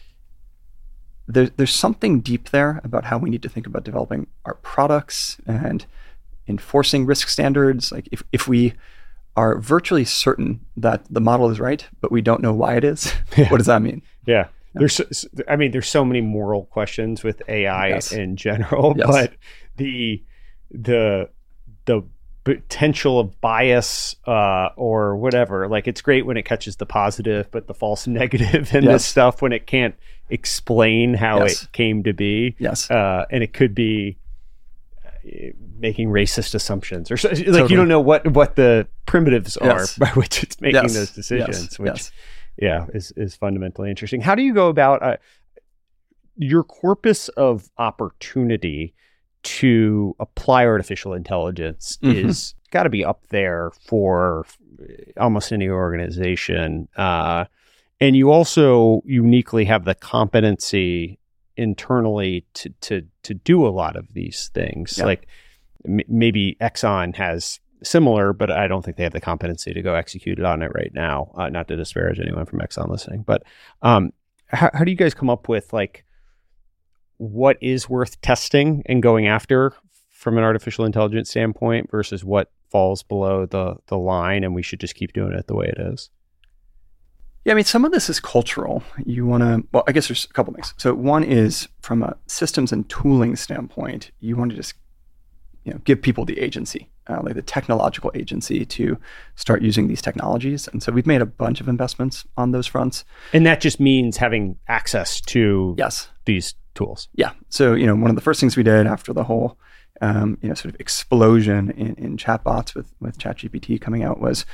There, there's something deep there about how we need to think about developing our products and enforcing risk standards. Like if, if we are virtually certain that the model is right, but we don't know why it is, yeah. what does that mean? Yeah. There's, I mean, there's so many moral questions with A I yes. in general, yes. but the, the, the potential of bias uh, or whatever, like it's great when it catches the positive, but the false negative in yes. this stuff when it can't explain how yes. it came to be. Yes. Uh, and it could be uh, making racist assumptions or like totally. You don't know what, what the primitives yes. are by which it's making yes. those decisions, yes. which yes. yeah, is, is fundamentally interesting. How do you go about uh, your corpus of opportunity to apply artificial intelligence mm-hmm. is got to be up there for almost any organization. Uh, and you also uniquely have the competency internally to to to do a lot of these things. Yeah. Like m- maybe Exxon has similar, but I don't think they have the competency to go execute on it right now. Uh, not to disparage anyone from Exxon listening, but um, how, how do you guys come up with like what is worth testing and going after from an artificial intelligence standpoint versus what falls below the the line and we should just keep doing it the way it is? Yeah, I mean, some of this is cultural. You want to, well, I guess there's a couple things. So one is from a systems and tooling standpoint, you want to just, you know, give people the agency, uh, like the technological agency to start using these technologies. And so we've made a bunch of investments on those fronts. And that just means having access to yes. these tools. Yeah. So, you know, one of the first things we did after the whole um, you know, sort of explosion in, in chatbots with with ChatGPT coming out was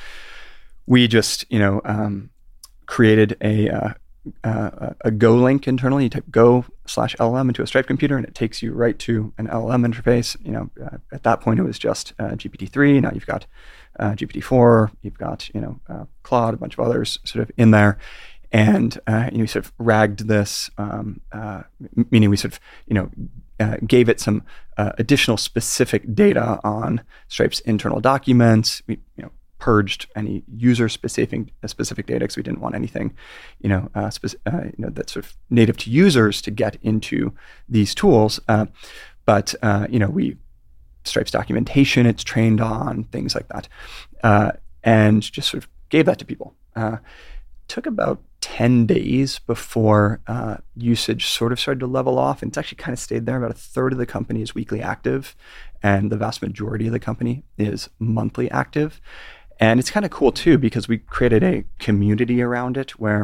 we just, you know, um, created a uh, uh, a Go link internally. You type Go slash L L M into a Stripe computer, and it takes you right to an L L M interface. You know, uh, at that point it was just uh, G P T three. Now you've got uh, G P T four. You've got, you know, uh, Claude, a bunch of others sort of in there. And uh, you know, we sort of ragged this, um, uh, meaning we sort of, you know, uh, gave it some uh, additional specific data on Stripe's internal documents. We, you know, purged any user-specific specific data because we didn't want anything, you know, uh, speci- uh, you know, that's sort of native to users to get into these tools. Uh, but uh, you know, we Stripe's documentation it's trained on, things like that, uh, and just sort of gave that to people. Uh, took about ten days before uh, usage sort of started to level off. And it's actually kind of stayed there. About a third of the company is weekly active, and the vast majority of the company is monthly active. And it's kind of cool too, because we created a community around it where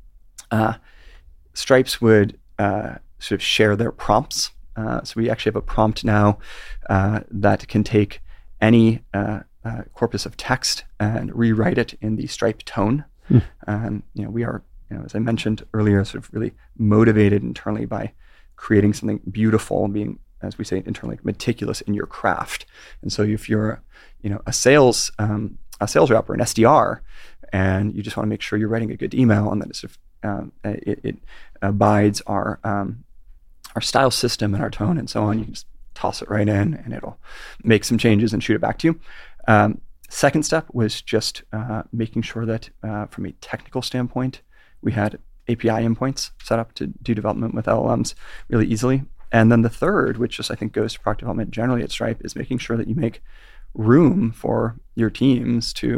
uh, Stripes would uh, sort of share their prompts. Uh, so we actually have a prompt now uh, that can take any uh, uh, corpus of text and rewrite it in the Stripe tone. Mm. And you know, we are, you know, as I mentioned earlier, sort of really motivated internally by creating something beautiful, being, as we say internally, meticulous in your craft. And so if you're, you know, a sales um, a sales rep or an S D R, and you just want to make sure you're writing a good email and that it sort of um, it, it abides our um, our style system and our tone and so on, you can just toss it right in and it'll make some changes and shoot it back to you. Um, second step was just uh, making sure that uh, from a technical standpoint, we had A P I endpoints set up to do development with L L Ms really easily. And then the third, which just I think goes to product development generally at Stripe, is making sure that you make room for your teams to,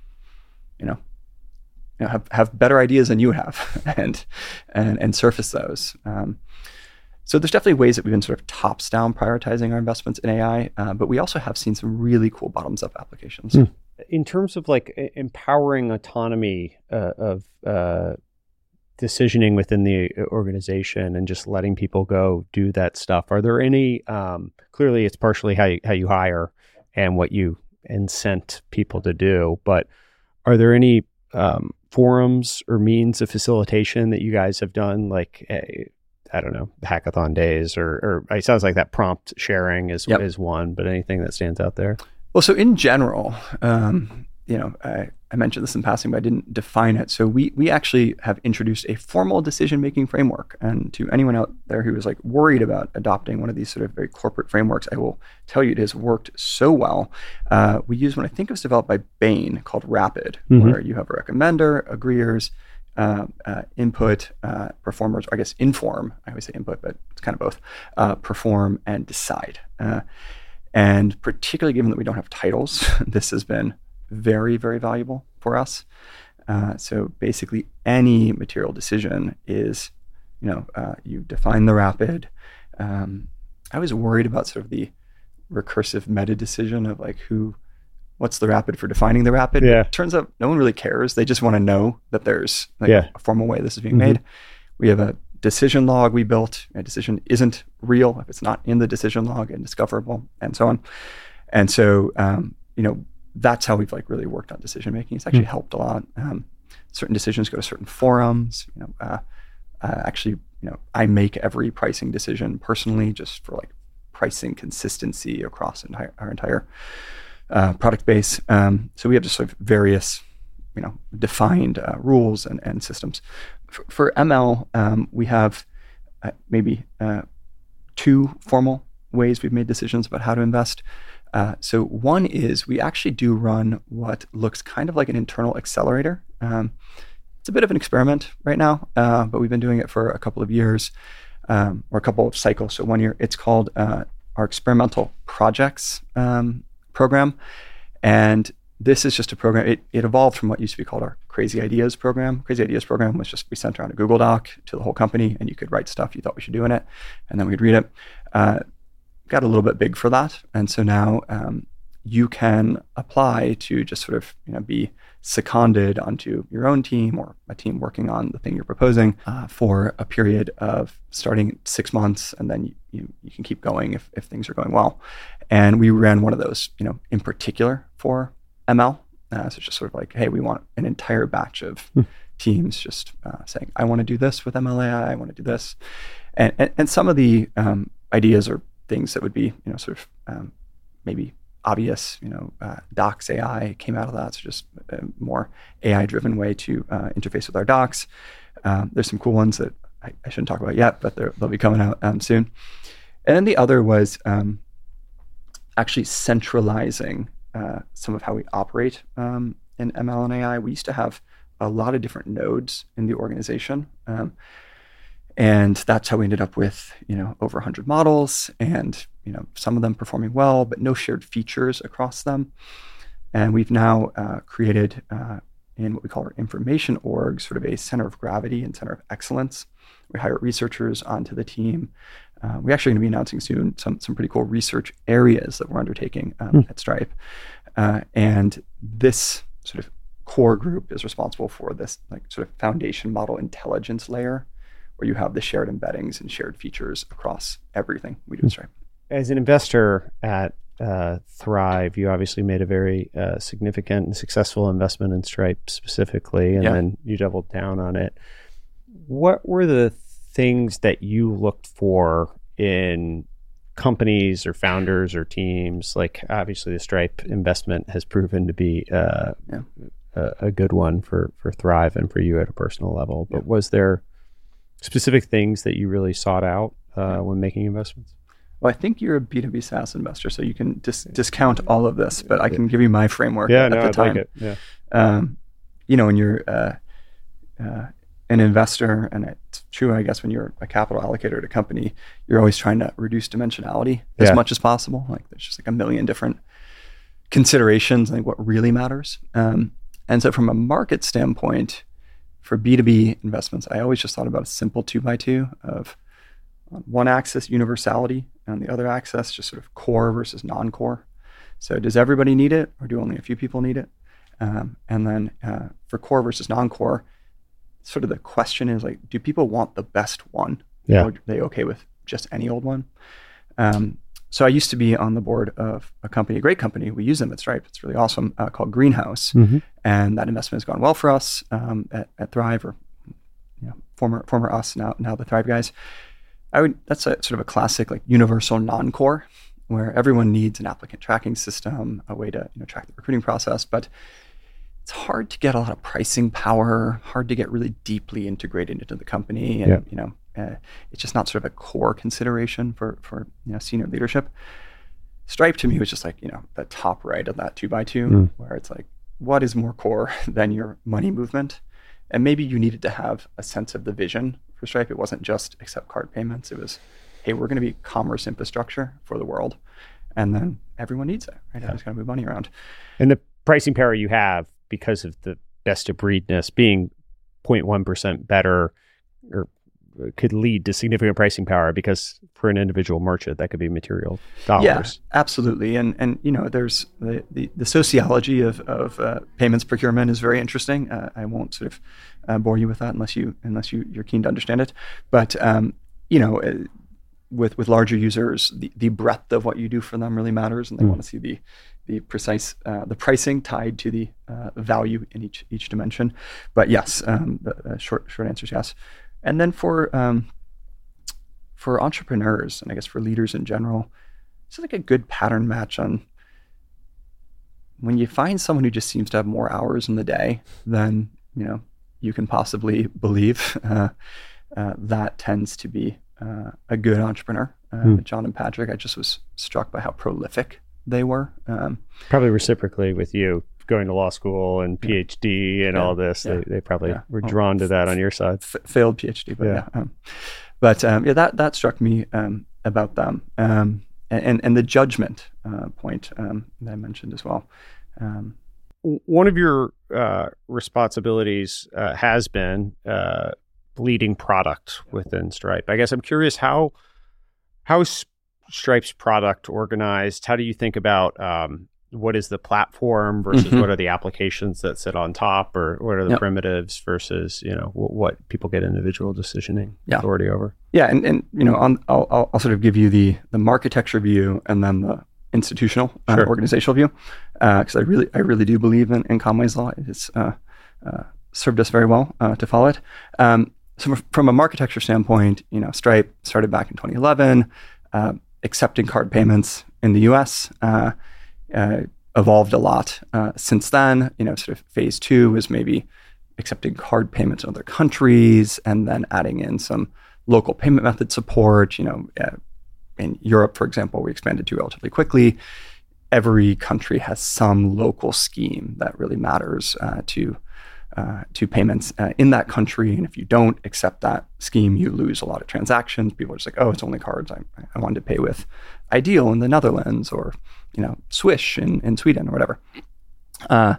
you know, you know have, have better ideas than you have and and and surface those. Um, so there's definitely ways that we've been sort of tops down prioritizing our investments in A I, uh, but we also have seen some really cool bottoms up applications. Mm. In terms of like empowering autonomy uh, of uh, decisioning within the organization and just letting people go do that stuff, are there any? Um, clearly, it's partially how you, how you hire and what you incent people to do. But are there any um, forums or means of facilitation that you guys have done, like, a, I don't know, hackathon days, or, or it sounds like that prompt sharing is, yep. is one, but anything that stands out there? Well, so in general, um, you know, I, I mentioned this in passing, but I didn't define it. So we we actually have introduced a formal decision-making framework. And to anyone out there who is like worried about adopting one of these sort of very corporate frameworks, I will tell you it has worked so well. Uh, we use one I think it was developed by Bain called Rapid, mm-hmm. where you have a recommender, agreeers, uh, uh, input, uh, performers, or I guess inform. I always say input, but it's kind of both. Uh, perform and decide. Uh, and particularly given that we don't have titles, this has been very, very valuable for us. Uh, so basically any material decision is, you know, uh, you define the rapid. Um, I was worried about sort of the recursive meta decision of like who, what's the rapid for defining the rapid? Yeah. It turns out no one really cares. They just want to know that there's like yeah. a formal way this is being mm-hmm. made. We have a decision log we built. A decision isn't real if it's not in the decision log and discoverable and so on. And so, um, you know, that's how we've like really worked on decision making. It's actually mm. helped a lot. Um, certain decisions go to certain forums. You know, uh, uh, actually, you know, I make every pricing decision personally, just for like pricing consistency across entire, our entire uh, product base. Um, so we have just sort of various, you know, defined uh, rules and, and systems. For, for M L, um, we have uh, maybe uh, two formal ways we've made decisions about how to invest. Uh, so one is we actually do run what looks kind of like an internal accelerator. Um, it's a bit of an experiment right now, uh, but we've been doing it for a couple of years, um, or a couple of cycles. So one year, it's called uh, our experimental projects um, program. And this is just a program, it, it evolved from what used to be called our Crazy Ideas program. Crazy Ideas program was just, we sent around a Google Doc to the whole company and you could write stuff you thought we should do in it, and then we'd read it. Uh, got a little bit big for that. And so now um, you can apply to just sort of, you know, be seconded onto your own team or a team working on the thing you're proposing uh, for a period of starting six months, and then you, you, you can keep going if, if things are going well. And we ran one of those, you know, in particular for M L. Uh, so it's just sort of like, hey, we want an entire batch of hmm. teams just uh, saying, I want to do this with M L A I, I want to do this. And, and, and some of the um, ideas are things that would be, you know, sort of um, maybe obvious, you know, uh, Docs A I came out of that. So just a more A I-driven way to uh, interface with our docs. Um, there's some cool ones that I, I shouldn't talk about yet, but they'll be coming out um, soon. And then the other was um, actually centralizing uh, some of how we operate um, in M L and A I. We used to have a lot of different nodes in the organization. Um, And that's how we ended up with, you know, over one hundred models and, you know, some of them performing well, but no shared features across them. And we've now uh, created uh, in what we call our information org, sort of a center of gravity and center of excellence. We hire researchers onto the team. Uh, we're actually going to be announcing soon some some pretty cool research areas that we're undertaking um, mm. at Stripe. Uh, and this sort of core group is responsible for this like sort of foundation model intelligence layer, where you have the shared embeddings and shared features across everything we do at Stripe. As an investor at uh, Thrive, you obviously made a very uh, significant and successful investment in Stripe specifically, and yeah. then you doubled down on it. What were the things that you looked for in companies or founders or teams? Like obviously the Stripe investment has proven to be uh, yeah. a, a good one for, for Thrive and for you at a personal level. But yeah. was there specific things that you really sought out uh, yeah. when making investments? Well, I think you're a B two B SaaS investor, so you can dis- discount all of this, but I can give you my framework yeah, at, no, at the I'd time. Like it. Yeah. Um, you know, when you're uh, uh, an investor, and it's true, I guess, when you're a capital allocator at a company, you're always trying to reduce dimensionality as yeah. much as possible. Like there's just like a million different considerations, like what really matters. Um, and so from a market standpoint, for B two B investments, I always just thought about a simple two by two of on one axis, universality, and on the other axis, just sort of core versus non-core. So does everybody need it, or do only a few people need it? Um, and then uh, for core versus non-core, sort of the question is like, do people want the best one? Yeah. Or are they okay with just any old one? Um, so I used to be on the board of a company, a great company. We use them at Stripe. It's really awesome, uh, called Greenhouse. Mm-hmm. And that investment has gone well for us um, at, at Thrive, or you know, former former us, now now the Thrive guys. I would that's a sort of a classic like universal non-core, where everyone needs an applicant tracking system, a way to you know track the recruiting process, but it's hard to get a lot of pricing power, hard to get really deeply integrated into the company, and yeah. you know uh, it's just not sort of a core consideration for for you know senior leadership. Stripe to me was just like you know the top right of that two by two, mm. where it's like, what is more core than your money movement? And maybe you needed to have a sense of the vision for Stripe. It wasn't just accept card payments. It was, hey, we're going to be commerce infrastructure for the world. And then everyone needs it, right? Everyone's got to move money around. And the pricing power you have because of the best of breedness being zero point one percent better, or could lead to significant pricing power, because for an individual merchant, that could be material dollars. Yeah, absolutely. And, and you know, there's the, the, the sociology of, of uh, payments procurement is very interesting. Uh, I won't sort of uh, bore you with that unless, you, unless you, you're keen to understand it. But, um, you know, uh, with, with larger users, the, the breadth of what you do for them really matters, and they mm. want to see the, the precise, uh, the pricing tied to the uh, value in each, each dimension. But yes, um, the uh, short, short answer is yes. And then for um, for entrepreneurs, and I guess for leaders in general, it's like a good pattern match on when you find someone who just seems to have more hours in the day than you know you can possibly believe. Uh, uh, that tends to be uh, a good entrepreneur. Uh, mm. John and Patrick, I just was struck by how prolific they were. Um, Probably reciprocally with you. Going to law school and PhD and yeah, all this, yeah, they, they probably yeah. were drawn to that on your side. F- failed PhD, but yeah. yeah um, but um, yeah, that that struck me um, about them, um, and and the judgment uh, point um, that I mentioned as well. Um, One of your uh, responsibilities uh, has been uh, leading product within Stripe. I guess I'm curious how how is Stripe's product organized? How do you think about um, what is the platform versus mm-hmm. what are the applications that sit on top, or what are the yep. primitives versus, you know, w- what people get individual decisioning yeah. authority over. Yeah. And, and you know, on, I'll, I'll, I'll sort of give you the, the marketecture view and then the institutional uh, sure. organizational view. Uh, cause I really, I really do believe in, in Conway's law. It's uh, uh, served us very well uh, to follow it. Um, so from a marketecture standpoint, you know, Stripe started back in twenty eleven, uh, accepting card payments in the U S, uh, Uh, evolved a lot uh, since then. You know, sort of phase two was maybe accepting card payments in other countries and then adding in some local payment method support. You know, uh, in Europe, for example, we expanded to relatively quickly. Every country has some local scheme that really matters uh, to uh, to payments uh, in that country. And if you don't accept that scheme, you lose a lot of transactions. People are just like, oh, it's only cards. I, I wanted to pay with Ideal in the Netherlands, or you know, Swish in, in Sweden, or whatever. Uh,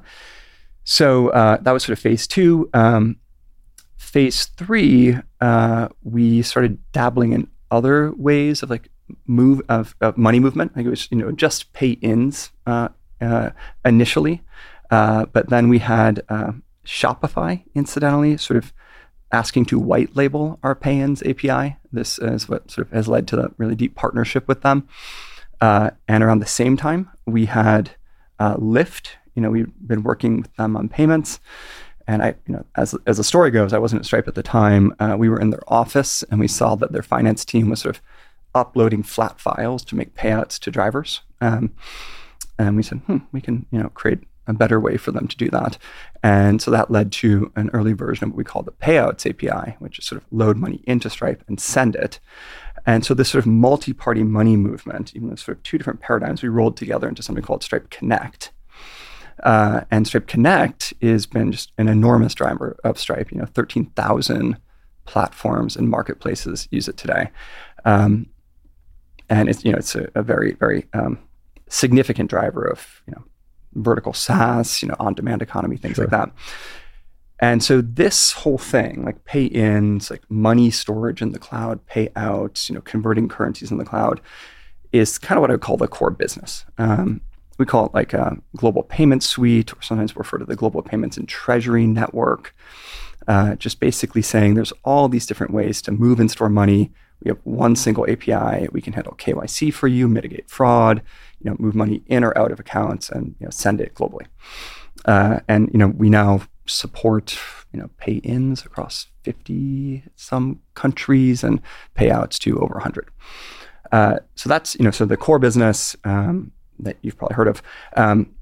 so uh, that was sort of phase two. Um, phase three, uh, we started dabbling in other ways of like move of, of money movement. Like it was, you know, just pay-ins uh, uh, initially, uh, but then we had uh, Shopify, incidentally, sort of asking to white label our pay-ins A P I. This is what sort of has led to that really deep partnership with them. Uh, and around the same time, we had uh, Lyft. You know, we've been working with them on payments. And I, you know, as as the story goes, I wasn't at Stripe at the time. Uh, we were in their office, and we saw that their finance team was sort of uploading flat files to make payouts to drivers. Um, and we said, hmm, we can, you know, create a better way for them to do that. And so that led to an early version of what we call the Payouts A P I, which is sort of load money into Stripe and send it. And so this sort of multi-party money movement, even though sort of two different paradigms, we rolled together into something called Stripe Connect. Uh, and Stripe Connect has been just an enormous driver of Stripe. You know, thirteen thousand platforms and marketplaces use it today. Um, and it's, you know, it's a, a very, very um, significant driver of, you know, vertical SaaS, you know, on-demand economy, things sure. like that. And so this whole thing, like pay-ins, like money storage in the cloud, payouts, you know, converting currencies in the cloud, is kind of what I would call the core business. Um, we call it like a global payment suite, or sometimes refer to the global payments and treasury network. Uh, just basically saying there's all these different ways to move and store money. We have one single A P I. We can handle K Y C for you, mitigate fraud, you know, move money in or out of accounts, and you know, send it globally. Uh, and you know, we now support, you know, pay-ins across fifty some countries and payouts to over one hundred. Uh, so that's, you know, so the core business um, that you've probably heard of. Um,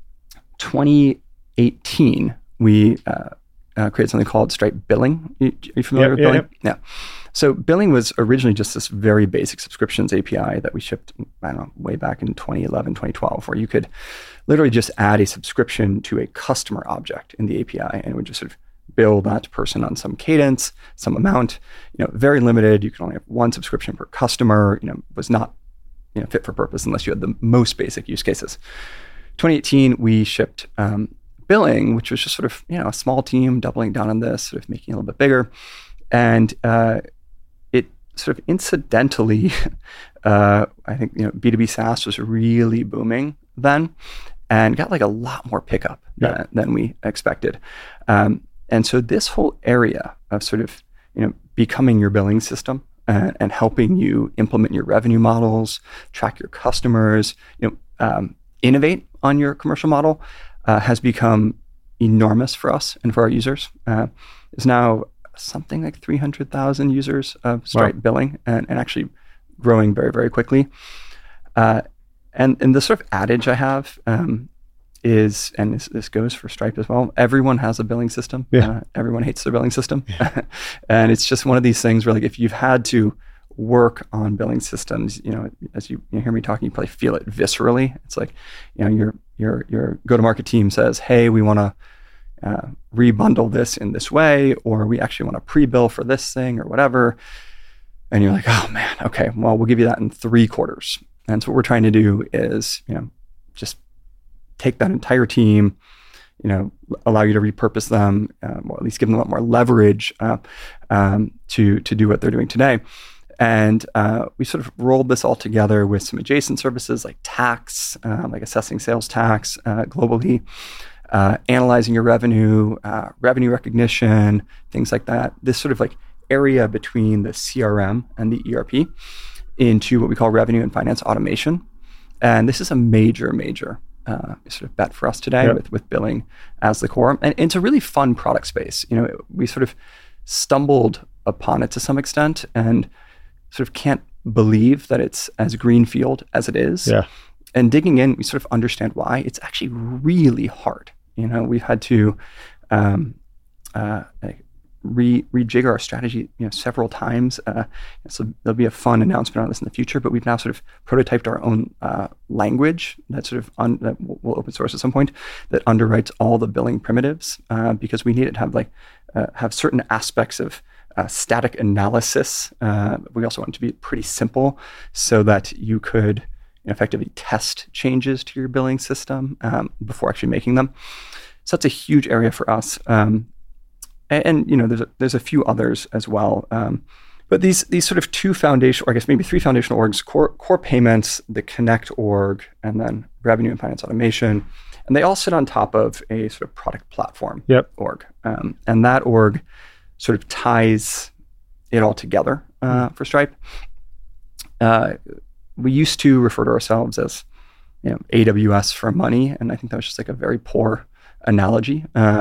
twenty eighteen, we uh, uh, created something called Stripe Billing. You, are you familiar yeah, with yeah, Billing? Yeah. yeah. So Billing was originally just this very basic subscriptions A P I that we shipped, I don't know, way back in twenty eleven, twenty twelve, where you could literally just add a subscription to a customer object in the A P I, and it would just sort of bill that person on some cadence, some amount, you know, very limited. You can only have one subscription per customer, you know, was not, you know, fit for purpose unless you had the most basic use cases. twenty eighteen, we shipped um, Billing, which was just sort of, you know, a small team doubling down on this, sort of making it a little bit bigger. And uh, it sort of incidentally, uh, I think, you know, B two B SaaS was really booming then and got like a lot more pickup yeah. uh, than we expected. Um, and so this whole area of sort of, you know, becoming your billing system and, and helping you implement your revenue models, track your customers, you know, um, innovate on your commercial model uh, has become enormous for us and for our users. Uh, there's now something like three hundred thousand users of Stripe wow. Billing and, and actually growing very, very quickly. Uh, and, and the sort of adage I have um, is, and this, this goes for Stripe as well, everyone has a billing system. Yeah. Uh, everyone hates their billing system. Yeah. And it's just one of these things where like if you've had to work on billing systems, you know, as you, you hear me talking, you probably feel it viscerally. It's like, you know, your your your go-to-market team says, hey, we want to uh, rebundle this in this way, or we actually want to pre-bill for this thing or whatever. And you're like, oh man, okay, well, we'll give you that in three quarters. And so what we're trying to do is, you know, just take that entire team, you know, allow you to repurpose them, um, or at least give them a lot more leverage uh, um, to to do what they're doing today. And uh, we sort of rolled this all together with some adjacent services like tax, uh, like assessing sales tax uh, globally, uh, analyzing your revenue, uh, revenue recognition, things like that. This sort of like area between the C R M and the E R P into what we call revenue and finance automation. And this is a major, major uh, sort of bet for us today yep. with, with billing as the core. And it's a really fun product space. You know, we sort of stumbled upon it to some extent and sort of can't believe that it's as greenfield as it is. Yeah. And digging in, we sort of understand why. It's actually really hard. You know, we've had to um, uh, re rejigger our strategy, you know, several times. Uh, so there'll be a fun announcement on this in the future. But we've now sort of prototyped our own uh, language that sort of un that will open source at some point that underwrites all the billing primitives uh, because we need it to have like uh, have certain aspects of Uh, static analysis. Uh, we also want it to be pretty simple so that you could effectively test changes to your billing system um, before actually making them. So that's a huge area for us. Um, and, and you know, there's a, there's a few others as well. Um, but these these sort of two foundational, or I guess maybe three foundational orgs: core core payments, the Connect org, and then revenue and finance automation. And they all sit on top of a sort of product platform yep. org. Um, and that org sort of ties it all together uh, mm. for Stripe. Uh, we used to refer to ourselves as, you know, A W S for money, and I think that was just like a very poor analogy. Uh,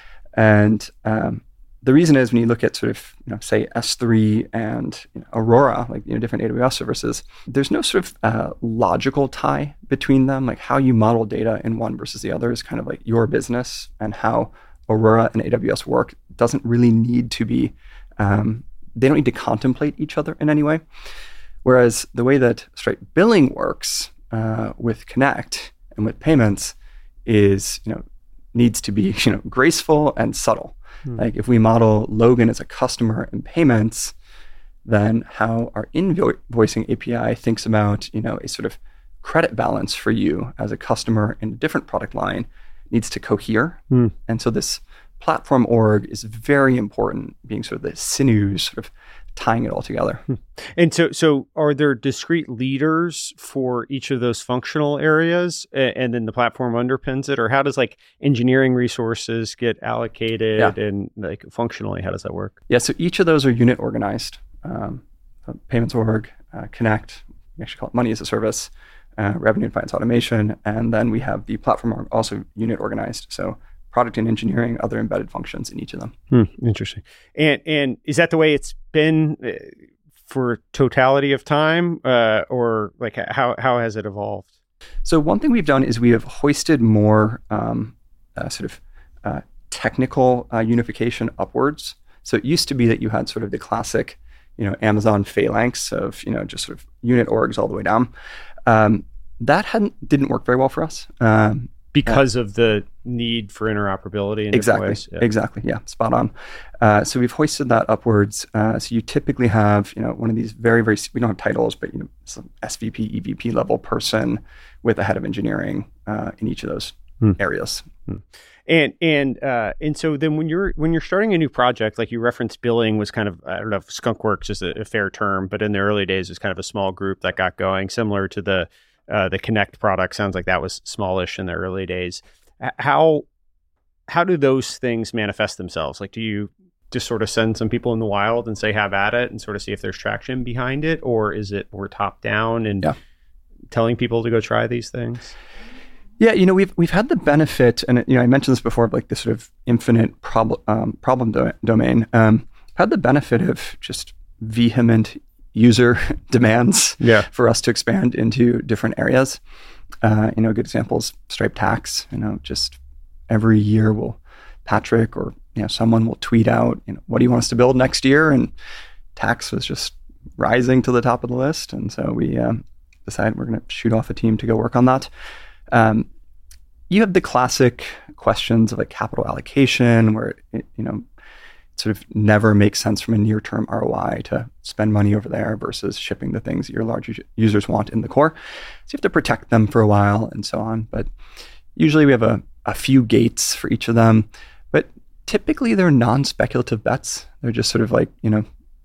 and um, the reason is when you look at sort of, you know, say S three and you know, Aurora, like you know, different A W S services, there's no sort of uh, logical tie between them. Like how you model data in one versus the other is kind of like your business, and how Aurora and A W S work doesn't really need to be, um, they don't need to contemplate each other in any way. Whereas the way that Stripe billing works uh, with Connect and with payments is, you know, needs to be, you know, graceful and subtle. Hmm. Like if we model Logan as a customer in payments, then how our invoicing A P I thinks about, you know, a sort of credit balance for you as a customer in a different product line needs to cohere. Mm. And so this platform org is very important, being sort of the sinews, sort of tying it all together. Mm. And so so are there discrete leaders for each of those functional areas, and then the platform underpins it? Or how does like engineering resources get allocated yeah. and like functionally, how does that work? Yeah, so each of those are unit organized. Um, payments org, uh, Connect, we actually call it money as a service, Uh, revenue and finance automation, and then we have the platform also unit organized. So product and engineering, other embedded functions in each of them. Hmm, interesting. And and is that the way it's been uh, for totality of time, uh, or like how how has it evolved? So one thing we've done is we have hoisted more um, uh, sort of uh, technical uh, unification upwards. So it used to be that you had sort of the classic, you know, Amazon phalanx of, you know, just sort of unit orgs all the way down. Um, that hadn't didn't work very well for us um, because uh, of the need for interoperability in exactly, ways. Yeah. Exactly, yeah, spot on. Uh, so we've hoisted that upwards. Uh, so you typically have, you know, one of these very very we don't have titles, but you know, some S V P, E V P level person with a head of engineering uh, in each of those hmm. areas. Hmm. And and uh, and so then when you're when you're starting a new project, like you referenced, billing was kind of, I don't know if Skunkworks is a, a fair term, but in the early days it was kind of a small group that got going, similar to the uh, the Connect product. Sounds like that was smallish in the early days. How how do those things manifest themselves? Like, do you just sort of send some people in the wild and say have at it and sort of see if there's traction behind it, or is it more top down and yeah. telling people to go try these things? Yeah, you know, we've we've had the benefit, and you know, I mentioned this before, of like this sort of infinite problem um, problem do domain. Um, had the benefit of just vehement user demands yeah. for us to expand into different areas. Uh, you know, good examples: Stripe Tax. You know, just every year, will Patrick or you know someone will tweet out, you know, what do you want us to build next year? And tax was just rising to the top of the list, and so we um, decided we're going to shoot off a team to go work on that. Um, you have the classic questions of like capital allocation, where it, you know, it sort of never makes sense from a near-term R O I to spend money over there versus shipping the things that your large users want in the core. So you have to protect them for a while and so on. But usually we have a, a few gates for each of them. But typically they're non-speculative bets. They're just sort of like, you know,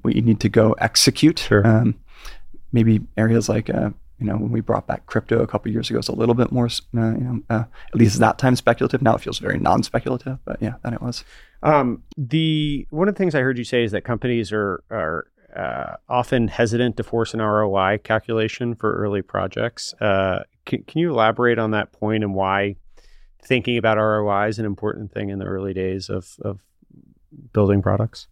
what you need to go execute. Sure. Um, maybe areas like, uh, you know, when we brought back crypto a couple of years ago, it's a little bit more, uh, you know, uh, at least that time speculative. Now it feels very non-speculative, but yeah, then it was. Um, the one of the things I heard you say is that companies are are uh, often hesitant to force an R O I calculation for early projects. Uh, can, can you elaborate on that point and why thinking about R O I is an important thing in the early days of of building products?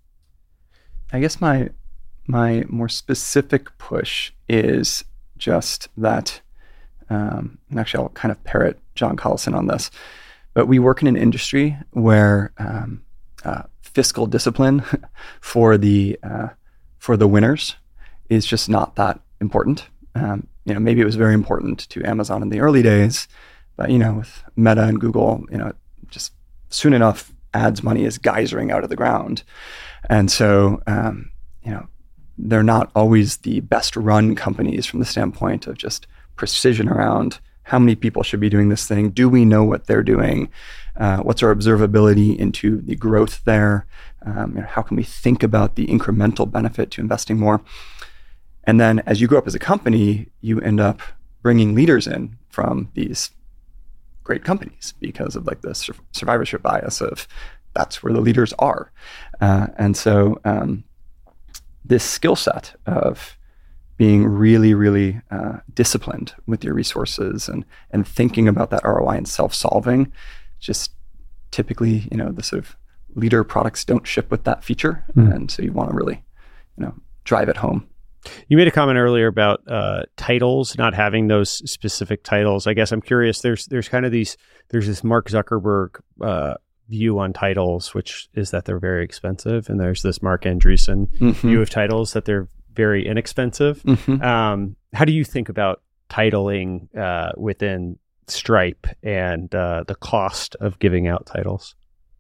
I guess my my more specific push is just that, um, and actually I'll kind of parrot John Collison on this, but we work in an industry where um, uh, fiscal discipline for the uh, for the winners is just not that important. Um, you know, maybe it was very important to Amazon in the early days, but you know, with Meta and Google, you know, just soon enough, ads money is geysering out of the ground, and so um, you know, they're not always the best run companies from the standpoint of just precision around how many people should be doing this thing. Do we know what they're doing? Uh, what's our observability into the growth there? Um, you know, how can we think about the incremental benefit to investing more? And then as you grow up as a company, you end up bringing leaders in from these great companies because of like the sur- survivorship bias of that's where the leaders are. Uh, and so um, this skill set of being really, really uh, disciplined with your resources and and thinking about that R O I and self-solving, just typically, you know, the sort of leader products don't ship with that feature. Mm. And so you want to really, you know, drive it home. You made a comment earlier about uh, titles, not having those specific titles. I guess I'm curious, there's there's kind of these, there's this Mark Zuckerberg uh, view on titles, which is that they're very expensive. And there's this Mark Andreessen mm-hmm. view of titles that they're very inexpensive. Mm-hmm. Um, how do you think about titling uh, within Stripe and uh, the cost of giving out titles?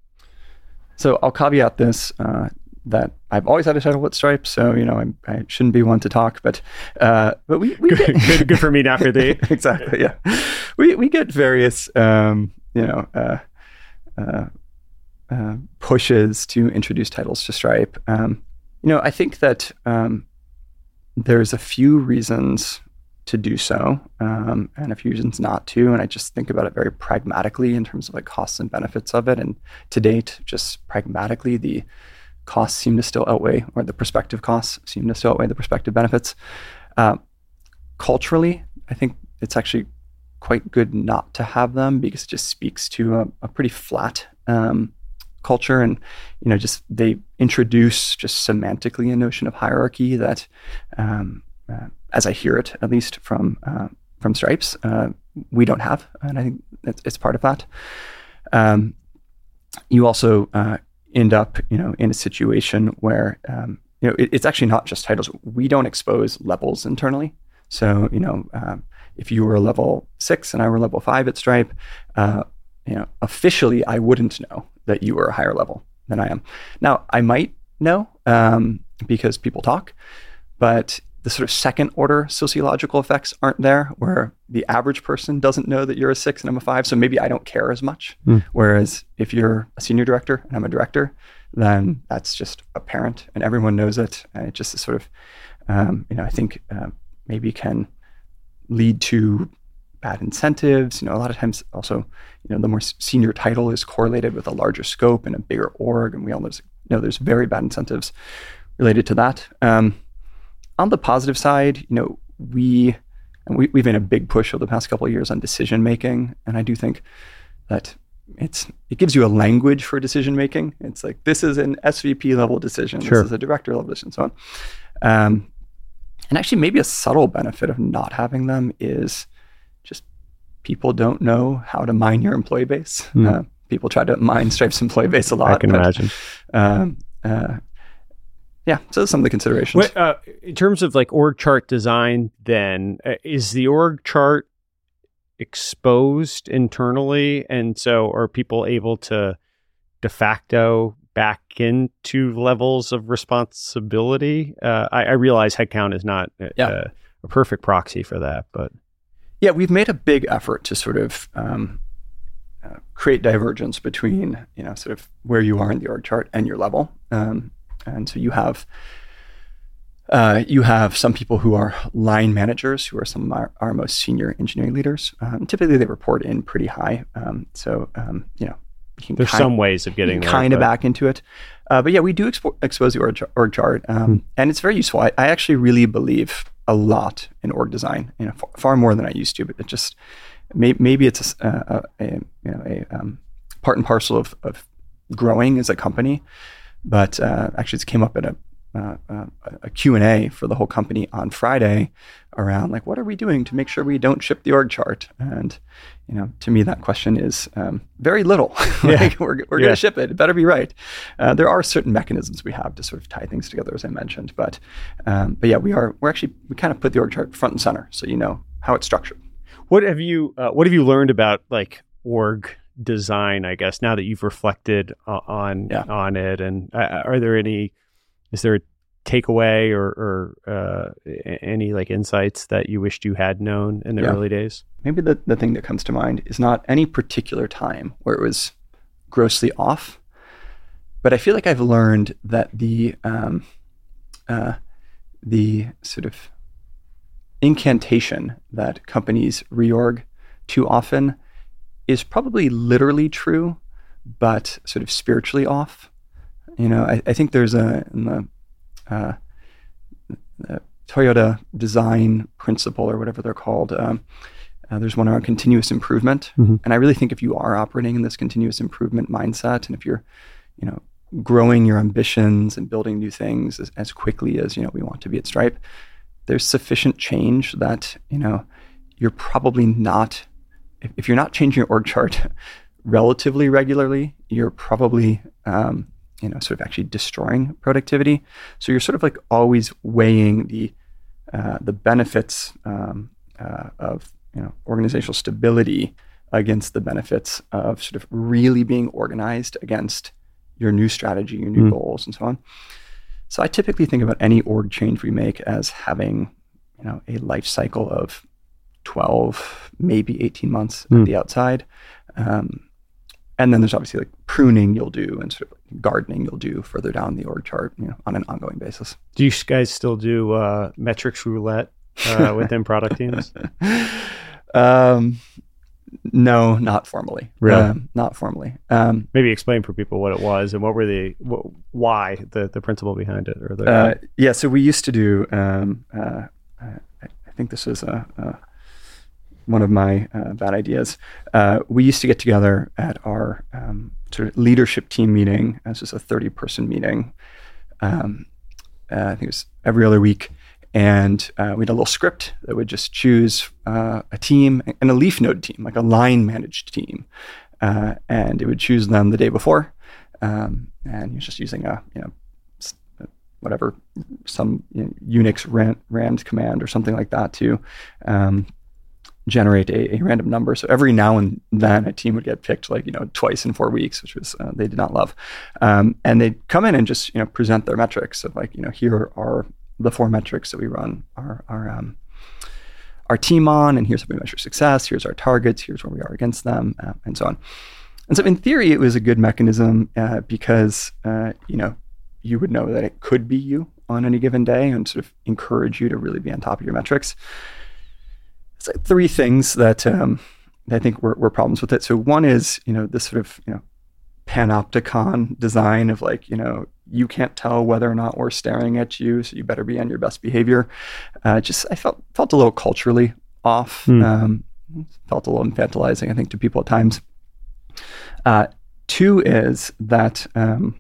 So I'll caveat this, uh, that I've always had a title with Stripe, so you know I'm, I shouldn't be one to talk, but uh, but we, we good, get good, good for me not for thee. Exactly, yeah. We we get various um, you know uh, uh, uh, pushes to introduce titles to Stripe. Um, you know, I think that um, there's a few reasons to do so, um, and a few reasons not to. And I just think about it very pragmatically in terms of like costs and benefits of it. And to date, just pragmatically, the costs seem to still outweigh, or the prospective costs seem to still outweigh the prospective benefits. Uh, culturally, I think it's actually quite good not to have them because it just speaks to a, a pretty flat um, culture. And, you know, just they introduce just semantically a notion of hierarchy that, um, uh, as I hear it, at least from uh, from Stripes, uh, we don't have. And I think it's, it's part of that. Um, you also uh, end up, you know, in a situation where, um, you know, it, it's actually not just titles. We don't expose levels internally. So, you know, um, if you were a level six and I were level five at Stripe, uh, you know, officially I wouldn't know that you were a higher level than I am. Now, I might know um, because people talk, but the sort of second order sociological effects aren't there, where the average person doesn't know that you're a six and I'm a five. So maybe I don't care as much. Mm. Whereas if you're a senior director and I'm a director, then that's just apparent and everyone knows it. And it just is sort of, um, you know, I think uh, maybe can lead to bad incentives. You know, a lot of times also, you know, the more senior title is correlated with a larger scope and a bigger org. And we all know there's very bad incentives related to that. Um, On the positive side, you know, we, and we we've made a big push over the past couple of years on decision making, and I do think that it's it gives you a language for decision making. It's like this is an S V P level decision, sure. This is a director level decision, and so on. Um, and actually, maybe a subtle benefit of not having them is just people don't know how to mine your employee base. Mm. Uh, people try to mine Stripe's employee base a lot. I can but, imagine. Um, uh, Yeah, so that's some of the considerations. What, uh, in terms of like org chart design, then uh, is the org chart exposed internally, and so are people able to de facto back into levels of responsibility? Uh, I, I realize headcount is not a, yeah. a, a perfect proxy for that, but yeah, we've made a big effort to sort of um, uh, create divergence between, you know, sort of where you are in the org chart and your level. Um, And so you have Uh, you have some people who are line managers, who are some of our, our most senior engineering leaders. Um, typically, they report in pretty high. Um, so, um, you know, you can there's kind, some ways of getting kind of but... back into it. Uh, but yeah, we do expo- expose the org, org chart, um, hmm. and it's very useful. I, I actually really believe a lot in org design, you know, far, far more than I used to. But it just may, maybe it's a, a, a you know a um, part and parcel of, of growing as a company. But uh, actually, it came up at a Uh, uh, a Q and A for the whole company on Friday around like, what are we doing to make sure we don't ship the org chart? And, you know, to me, that question is um, very little. like, yeah. We're, we're yeah. going to ship it. It better be right. Uh, there are certain mechanisms we have to sort of tie things together, as I mentioned. But, um, but yeah, we are, we're actually, we kind of put the org chart front and center so you know how it's structured. What have you, uh, what have you learned about like org design, I guess, now that you've reflected uh, on, yeah. on it? And uh, are there any, Is there a takeaway or, or uh, any like insights that you wished you had known in the yeah. early days? Maybe the, the thing that comes to mind is not any particular time where it was grossly off, but I feel like I've learned that the um, uh, the sort of incantation that companies reorg too often is probably literally true, but sort of spiritually off. You know, I, I think there's a in the, uh, the Toyota design principle or whatever they're called. Um, uh, there's one around continuous improvement, mm-hmm. and I really think if you are operating in this continuous improvement mindset, and if you're, you know, growing your ambitions and building new things as, as quickly as you know we want to be at Stripe, there's sufficient change that you know you're probably not. If, if you're not changing your org chart relatively regularly, you're probably um, you know, sort of actually destroying productivity. So you're sort of like always weighing the uh, the benefits um, uh, of you know organizational stability against the benefits of sort of really being organized against your new strategy, your new mm. goals, and so on. So I typically think about any org change we make as having you know a life cycle of twelve, maybe eighteen months mm. at the outside. Um, And then there's obviously like pruning you'll do and sort of gardening you'll do further down the org chart, you know, on an ongoing basis. Do you guys still do uh, metrics roulette uh, within product teams? Um, no, not formally. Really? Um, not formally. Um, Maybe explain for people what it was and what were the what, why the the principle behind it or the. Uh, yeah, so we used to do. Um, uh, I, I think this is a. a one of my uh, bad ideas. Uh, we used to get together at our um, sort of leadership team meeting. This was a thirty person meeting. Um, uh, I think it was every other week. And uh, we had a little script that would just choose uh, a team and a leaf node team, like a line managed team. Uh, and it would choose them the day before. Um, and he was just using a, you know, whatever, some you know, Unix rand, rand command or something like that to um, generate a, a random number. So every now and then a team would get picked like, you know, twice in four weeks, which was, uh, they did not love. Um, and they'd come in and just, you know, present their metrics of like, you know, here are the four metrics that we run our, our, um, our team on, and here's how we measure success. Here's our targets. Here's where we are against them, uh, and so on. And so in theory, it was a good mechanism uh, because, uh, you know, you would know that it could be you on any given day and sort of encourage you to really be on top of your metrics. It's like three things that, um, that I think were, were problems with it. So one is, you know, this sort of, you know, panopticon design of like, you know, you can't tell whether or not we're staring at you, so you better be on your best behavior. Uh, just, I felt felt a little culturally off. Mm. Um, felt a little infantilizing, I think, to people at times. Uh, two is that, um,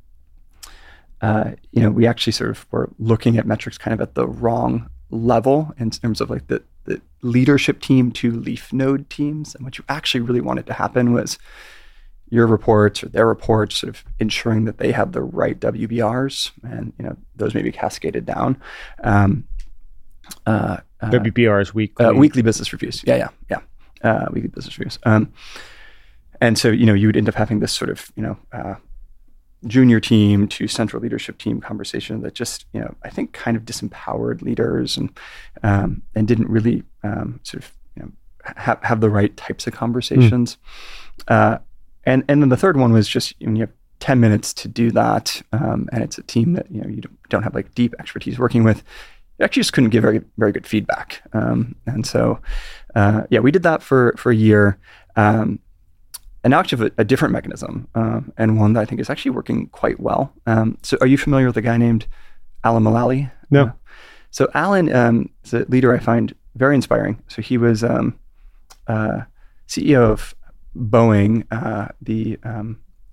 uh, you know, we actually sort of were looking at metrics kind of at the wrong level in terms of like the, the leadership team to leaf node teams. And what you actually really wanted to happen was your reports or their reports sort of ensuring that they have the right W B Rs, and, you know, those may be cascaded down. Um, uh, uh, W B Rs, weekly. Uh, weekly business reviews. Yeah, yeah, yeah. Uh, weekly business reviews. Um, and so, you know, you would end up having this sort of, you know, uh, junior team to central leadership team conversation that just, you know, I think kind of disempowered leaders and um, and didn't really um, sort of, you know, ha- have the right types of conversations. Mm. Uh, and and then the third one was just when you have ten minutes to do that, um, and it's a team that you know you don't, don't have like deep expertise working with, you actually just couldn't give very very good feedback. Um, and so, uh, yeah, we did that for for a year, um, and now actually have a, a different mechanism, um, and one that I think is actually working quite well. Um, so, are you familiar with a guy named Alan Mulally? No. Uh, so Alan um, is a leader I find very inspiring. So he was um, uh, C E O of Boeing, uh, the um,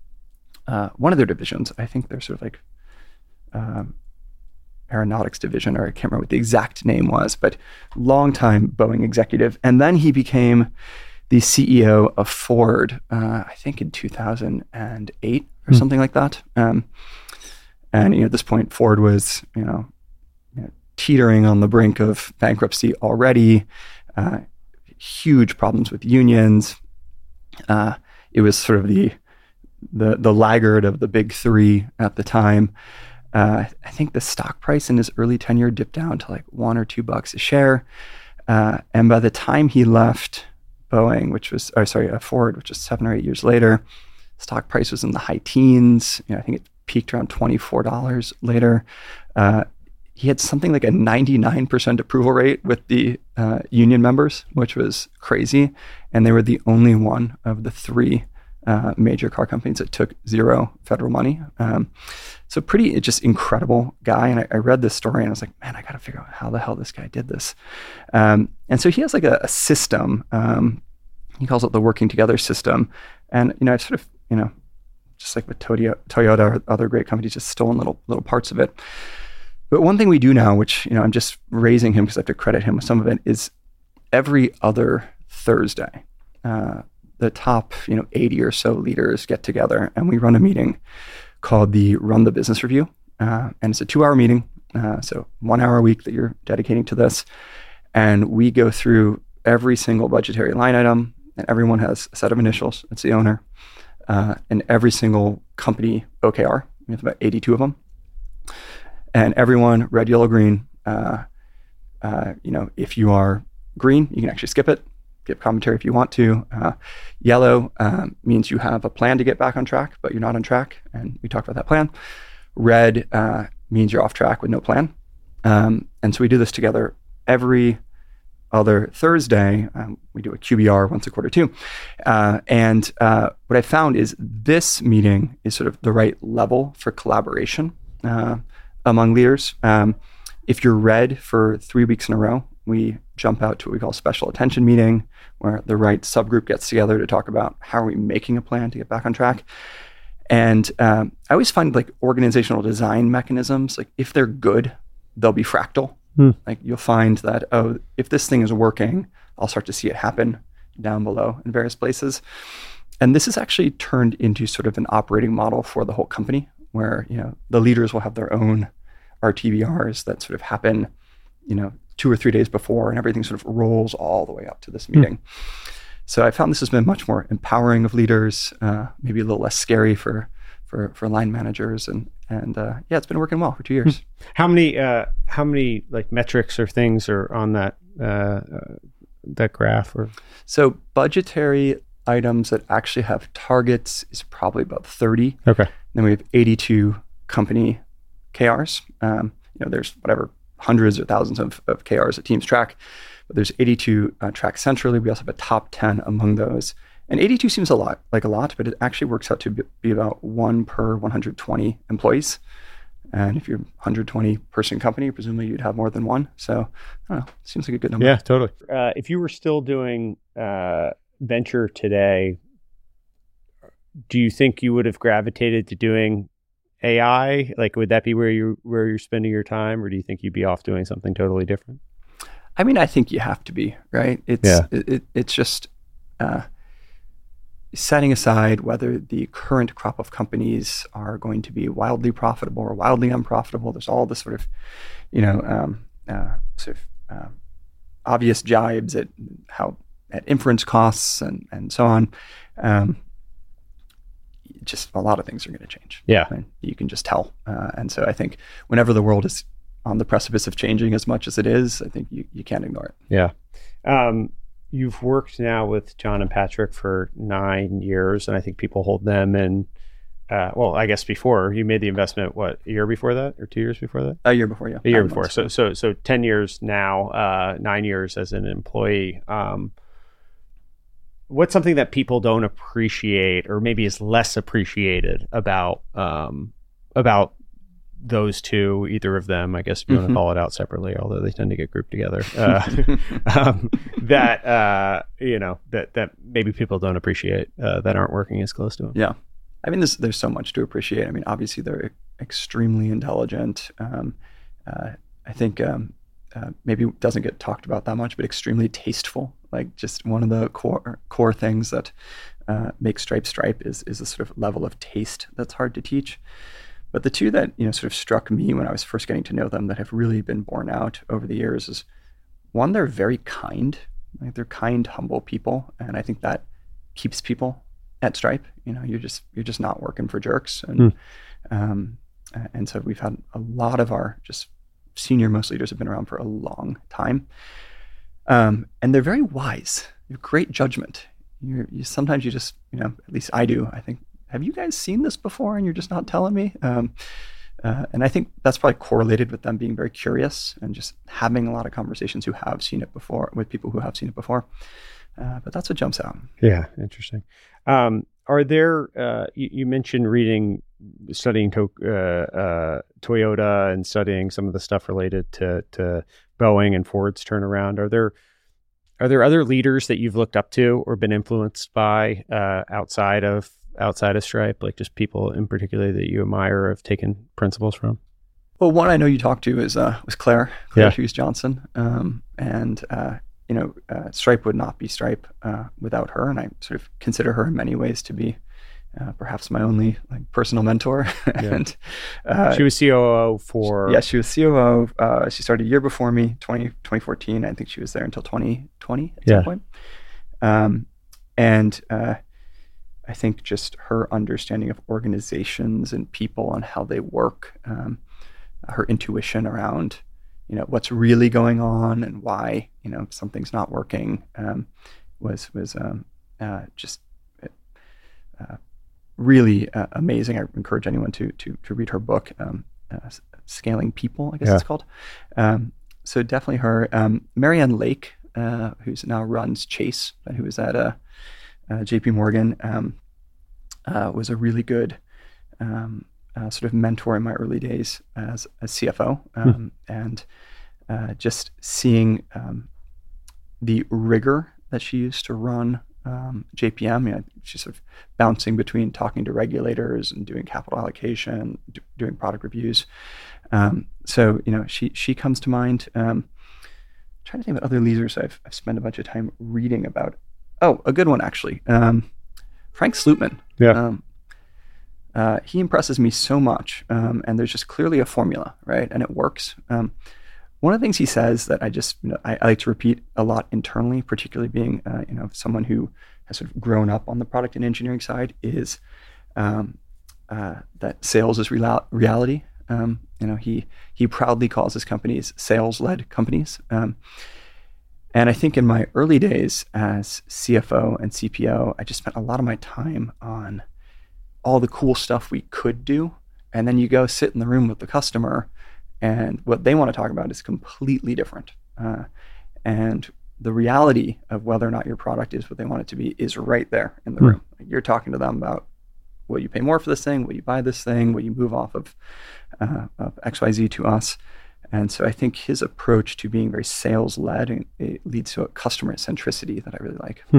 uh, one of their divisions. I think they're sort of like um, aeronautics division, or I can't remember what the exact name was, but longtime Boeing executive. And then he became the C E O of Ford, uh, I think in two thousand eight or mm. something like that. Um, and you know, at this point, Ford was you know, you know teetering on the brink of bankruptcy already. Uh, huge problems with unions. Uh, it was sort of the the the laggard of the big three at the time. Uh, I think the stock price in his early tenure dipped down to like one or two bucks a share. Uh, and by the time he left Boeing, which was, oh, sorry, uh, Ford, which was seven or eight years later, stock price was in the high teens. You know, I think it peaked around twenty-four dollars later. Uh, he had something like a ninety-nine percent approval rate with the uh, union members, which was crazy. And they were the only one of the three uh, major car companies that took zero federal money. Um, so pretty, just incredible guy. And I, I read this story and I was like, man, I got to figure out how the hell this guy did this. Um, and so he has like a, a system. Um, he calls it the working together system. And, you know, I've sort of, you know, just like with Toyota, Toyota or other great companies, just stolen little little parts of it. But one thing we do now, which, you know, I'm just raising him because I have to credit him with some of it, is every other Thursday, uh, the top, you know, eighty or so leaders get together and we run a meeting called the Run the Business Review. Uh, and it's a two hour meeting. Uh, so one hour a week that you're dedicating to this. And we go through every single budgetary line item, and everyone has a set of initials. It's the owner. Uh, and every single company O K R. We have about eighty-two of them. And everyone, red, yellow, green, uh, uh, you know, if you are green, you can actually skip it, give commentary if you want to. Uh, yellow um, means you have a plan to get back on track, but you're not on track. And we talked about that plan. Red uh, means you're off track with no plan. Um, and so we do this together every other Thursday. Um, we do a Q B R once a quarter too. Uh, and uh, what I found is this meeting is sort of the right level for collaboration uh, among leaders. Um, if you're red for three weeks in a row, we jump out to what we call a special attention meeting, where the right subgroup gets together to talk about how are we making a plan to get back on track. And um, I always find like organizational design mechanisms, like if they're good, they'll be fractal. Hmm. Like you'll find that, oh, if this thing is working, I'll start to see it happen down below in various places. And this has actually turned into sort of an operating model for the whole company, where, you know, the leaders will have their own R T B Rs that sort of happen, you know, two or three days before, and everything sort of rolls all the way up to this meeting. Hmm. So I found this has been much more empowering of leaders, uh, maybe a little less scary for for for line managers, and and uh, yeah, it's been working well for two years. How many uh, how many like metrics or things are on that uh, uh, that graph? Or so budgetary items that actually have targets is probably about thirty. Okay. Then we have eighty-two company K Rs. Um, you know, there's whatever hundreds or thousands of, of K Rs that teams track, but there's eighty-two uh, tracked centrally. We also have a top ten among those. And eighty-two seems a lot, like a lot, but it actually works out to be about one per one hundred twenty employees. And if you're a one hundred twenty person company, presumably you'd have more than one. So I don't know, seems like a good number. Yeah, totally. Uh, if you were still doing uh, venture today, do you think you would have gravitated to doing A I? Like, would that be where you where you're spending your time, or do you think you'd be off doing something totally different? I mean, I think you have to be, right? It's yeah. it, it, it's just uh, setting aside whether the current crop of companies are going to be wildly profitable or wildly unprofitable. There's all this sort of, you know, um, uh, sort of uh, obvious jibes at how at inference costs and and so on. Um, just a lot of things are going to change. Yeah. Right? You can just tell. Uh, and so I think whenever the world is on the precipice of changing as much as it is, I think you, you can't ignore it. Yeah. Um, you've worked now with John and Patrick for nine years, and I think people hold them in uh, well, I guess before you made the investment, what, a year before that or two years before that? A year before, yeah. A year Nine before. Months, so, yeah. so, so ten years now, uh, nine years as an employee. Um, what's something that people don't appreciate, or maybe is less appreciated about, um, about those two, either of them, I guess if you mm-hmm. want to call it out separately, although they tend to get grouped together, uh, um, that, uh, you know, that, that maybe people don't appreciate, uh, that aren't working as close to them. Yeah. I mean, there's, there's so much to appreciate. I mean, obviously they're extremely intelligent. Um, uh, I think, um, uh, maybe it doesn't get talked about that much, but extremely tasteful. Like just one of the core, core things that, uh, makes Stripe Stripe is, is a sort of level of taste that's hard to teach. But the two that, you know, sort of struck me when I was first getting to know them that have really been borne out over the years is, one, they're very kind. Like they're kind, humble people. And I think that keeps people at Stripe. You know, you're just you're just not working for jerks. And mm. um, and so we've had a lot of our just senior most leaders have been around for a long time. Um, and they're very wise. You have great judgment. You're, you sometimes you just, you know, at least I do, I think, have you guys seen this before and you're just not telling me? Um, uh, and I think that's probably correlated with them being very curious and just having a lot of conversations who have seen it before, with people who have seen it before. Uh, but that's what jumps out. Yeah, interesting. Um, are there, uh, you, you mentioned reading, studying to, uh, uh, Toyota and studying some of the stuff related to, to Boeing and Ford's turnaround. Are there Are there other leaders that you've looked up to or been influenced by uh, outside of outside of Stripe, like just people in particular that you admire or have taken principles from? Well, one I know you talked to is uh, was Claire, Claire yeah. Hughes Johnson, um, and uh, you know, uh, Stripe would not be Stripe uh, without her, and I sort of consider her in many ways to be uh, perhaps my only like personal mentor. and uh, she was C O O for yeah, she was C O O. Uh, she started a year before me, twenty fourteen. I think she was there until twenty twenty at yeah. some point. Um, and uh, I think just her understanding of organizations and people and how they work, um, her intuition around, you know, what's really going on and why, you know, something's not working, um, was was um, uh, just uh, really uh, amazing. I encourage anyone to to to read her book, um, uh, Scaling People, I guess yeah. it's called. Um, so definitely her. Um, Marianne Lake, uh, who's now runs Chase, who was at a Uh, J P Morgan, um, uh, was a really good um, uh, sort of mentor in my early days as a C F O, um, hmm. and uh, just seeing um, the rigor that she used to run um, J P M. You know, she's sort of bouncing between talking to regulators and doing capital allocation, do, doing product reviews. Um, so you know, she she comes to mind. Um, trying to think about other leaders I've I've spent a bunch of time reading about. Oh, a good one, actually. Um, Frank Slootman. Yeah. Um, uh, he impresses me so much. Um, and there's just clearly a formula, right? And it works. Um, one of the things he says that I just, you know, I, I like to repeat a lot internally, particularly being, uh, you know, someone who has sort of grown up on the product and engineering side, is um, uh, that sales is real- reality. Um, you know, he he proudly calls his companies sales-led companies. Um, And I think in my early days as C F O and C P O, I just spent a lot of my time on all the cool stuff we could do. And then you go sit in the room with the customer and what they want to talk about is completely different. Uh, and the reality of whether or not your product is what they want it to be is right there in the mm. room. Like you're talking to them about, will you pay more for this thing? Will you buy this thing? Will you move off of, uh, of X Y Z to us? And so I think his approach to being very sales-led, it leads to a customer centricity that I really like. Hmm.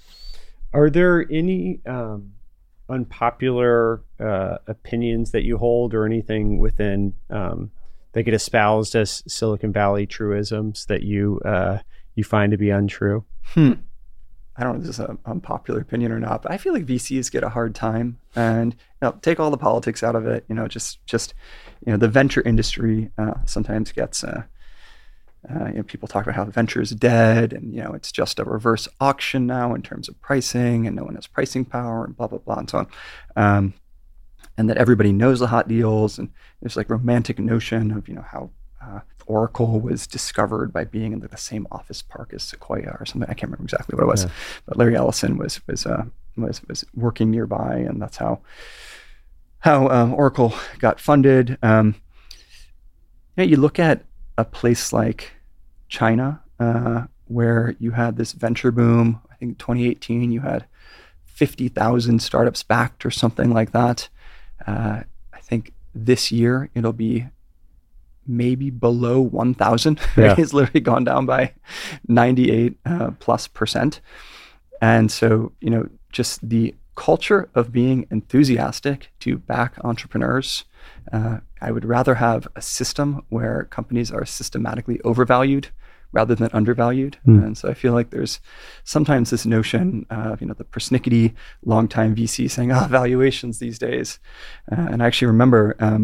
Are there any um, unpopular uh, opinions that you hold or anything within um, that get espoused as Silicon Valley truisms that you uh, you find to be untrue? Hmm. I don't know if this is an unpopular opinion or not, but I feel like V Cs get a hard time. And you know, take all the politics out of it. You know, just just you know, the venture industry uh, sometimes gets. Uh, uh, you know, people talk about how venture is dead, and you know, it's just a reverse auction now in terms of pricing, and no one has pricing power, and blah blah blah, and so on. Um, and that everybody knows the hot deals, and there's like romantic notion of you know how. Uh, Oracle was discovered by being in the same office park as Sequoia or something. I can't remember exactly what it was, yeah. But Larry Ellison was was uh, was was working nearby, and that's how how um, Oracle got funded. Um, you know, you look at a place like China, uh, where you had this venture boom. I think twenty eighteen, you had fifty thousand startups backed or something like that. Uh, I think this year it'll be maybe below one thousand. Yeah. It's literally gone down by ninety-eight uh, plus percent. And so, you know, just the culture of being enthusiastic to back entrepreneurs. Uh, I would rather have a system where companies are systematically overvalued rather than undervalued. Mm. And so I feel like there's sometimes this notion of, you know, the persnickety longtime V C saying, oh, valuations these days. Uh, and I actually remember um,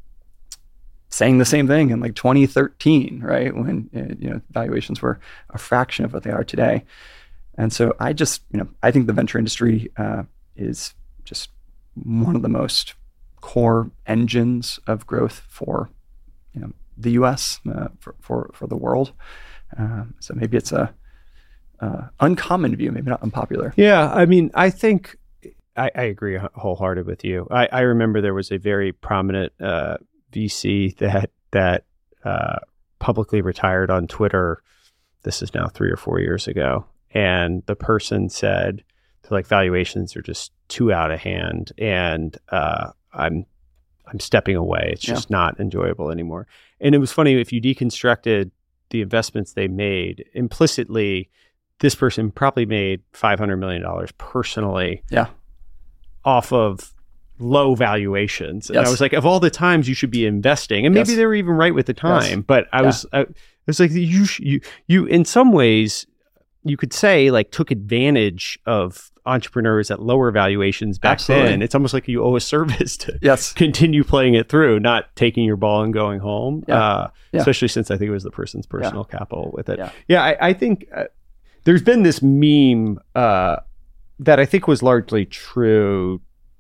saying the same thing in like twenty thirteen, right? When, uh, you know, valuations were a fraction of what they are today. And so I just, you know, I think the venture industry uh, is just one of the most core engines of growth for, you know, the U S, uh, for, for, for the world. Um, so maybe it's a uh, uncommon view, maybe not unpopular. Yeah, I mean, I think I, I agree wholehearted with you. I, I remember there was a very prominent uh, V C that that uh, publicly retired on Twitter. This is now three or four years ago. And the person said, like, valuations are just too out of hand, and uh, I'm I'm stepping away. It's just yeah. not enjoyable anymore. And it was funny, if you deconstructed the investments they made, implicitly, this person probably made five hundred million dollars personally yeah. off of low valuations. And yes. I was like, of all the times you should be investing, and maybe yes. they were even right with the time, yes. but I yeah. was, I, it was like, you, sh- you, you, in some ways, you could say, like, took advantage of entrepreneurs at lower valuations back Absolutely. then. It's almost like you owe a service to yes. continue playing it through, not taking your ball and going home. Yeah. Uh, yeah. Especially since I think it was the person's personal yeah. capital with it. Yeah, yeah I, I think uh, there's been this meme uh, that I think was largely true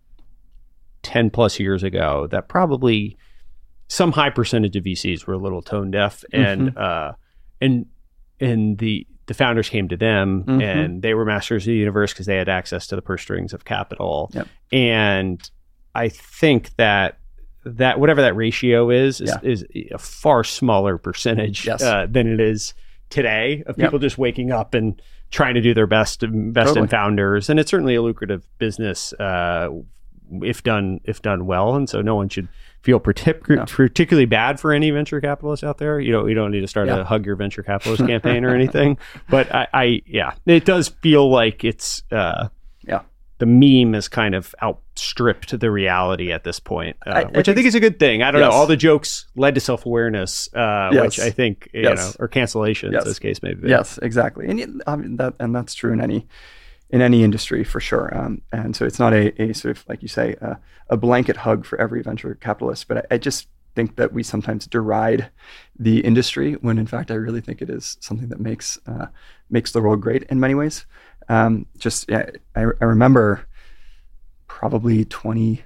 ten plus years ago, that probably some high percentage of V Cs were a little tone deaf, and mm-hmm. uh, and and the the founders came to them mm-hmm. and they were masters of the universe because they had access to the purse strings of capital. Yep. And I think that that whatever that ratio is, is, yeah. is a far smaller percentage yes. uh, than it is today, of people yep. just waking up and trying to do their best, best totally. in founders. And it's certainly a lucrative business uh, if done if done well. And so no one should feel partic- no. particularly bad for any venture capitalists out there. You know, you don't need to start yeah. a hug your venture capitalist campaign or anything. But I, I, yeah, it does feel like it's, uh, yeah, the meme has kind of outstripped the reality at this point, uh, I, I which think, I think is a good thing. I don't yes. know. All the jokes led to self-awareness, uh, yes. which I think, you yes. know, or cancellations, yes. as case may be. Yes, exactly. And I mean, that, and that's true in any, in any industry for sure. Um, and so it's not a, a sort of, like you say, uh, a blanket hug for every venture capitalist, but I, I just think that we sometimes deride the industry when in fact I really think it is something that makes uh, makes the world great in many ways. Um, just yeah, I, I remember probably twenty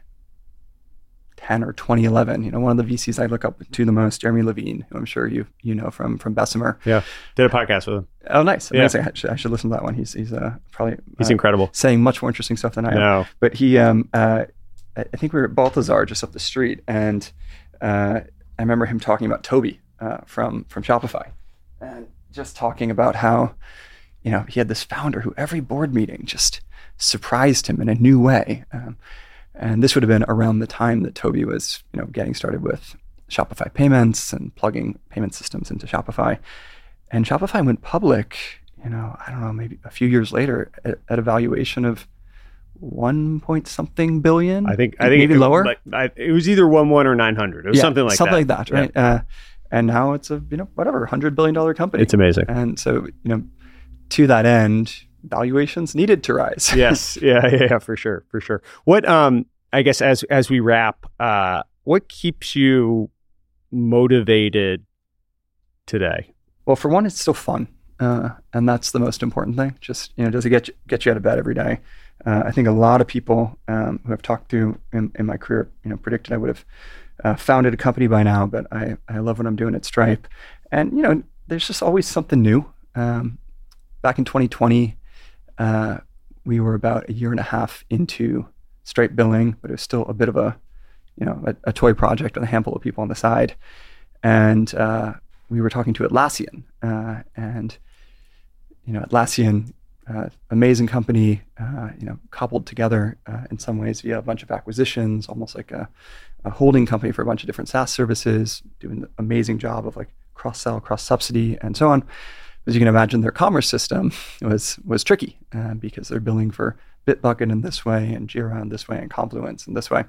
ten or twenty eleven. You know, one of the V Cs I look up to the most, Jeremy Levine, who I'm sure you you know from from Bessemer. Yeah, did a podcast with him. Oh, nice. Yeah. I should, I should listen to that one. He's he's uh, probably he's uh, incredible, saying much more interesting stuff than I am. No. But he, um, uh, I think we were at Balthazar just up the street, and uh, I remember him talking about Toby uh, from from Shopify, and just talking about how, you know, he had this founder who every board meeting just surprised him in a new way. Um, and this would have been around the time that Toby was, you know, getting started with Shopify Payments and plugging payment systems into Shopify. And Shopify went public, you know, I don't know, maybe a few years later at, at a valuation of one point something billion. I think I think maybe it, lower. Like, I, it was either one one or nine hundred. It was yeah, something like something that. Something like that, right? Yeah. Uh, and now it's a, you know, whatever, hundred billion dollar company. It's amazing. And so, you know, to that end, valuations needed to rise. Yes, yeah, yeah, yeah, for sure, for sure. What um, I guess as as we wrap, uh, what keeps you motivated today? Well, for one, it's still fun, uh, and that's the most important thing. Just, you know, does it get you, get you out of bed every day? Uh, I think a lot of people um, who I've talked to in, in my career, you know, predicted I would have uh, founded a company by now, but I, I love what I'm doing at Stripe. And, you know, there's just always something new. Um, back in twenty twenty, uh, we were about a year and a half into Stripe billing, but it was still a bit of a you know, a, a toy project with a handful of people on the side. And uh, we were talking to Atlassian. Uh, and, you know, Atlassian, uh, amazing company, uh, you know, cobbled together uh, in some ways via a bunch of acquisitions, almost like a, a holding company for a bunch of different SaaS services, doing an amazing job of like cross-sell, cross-subsidy, and so on. As you can imagine, their commerce system was was tricky uh, because they're billing for Bitbucket in this way and Jira in this way and Confluence in this way.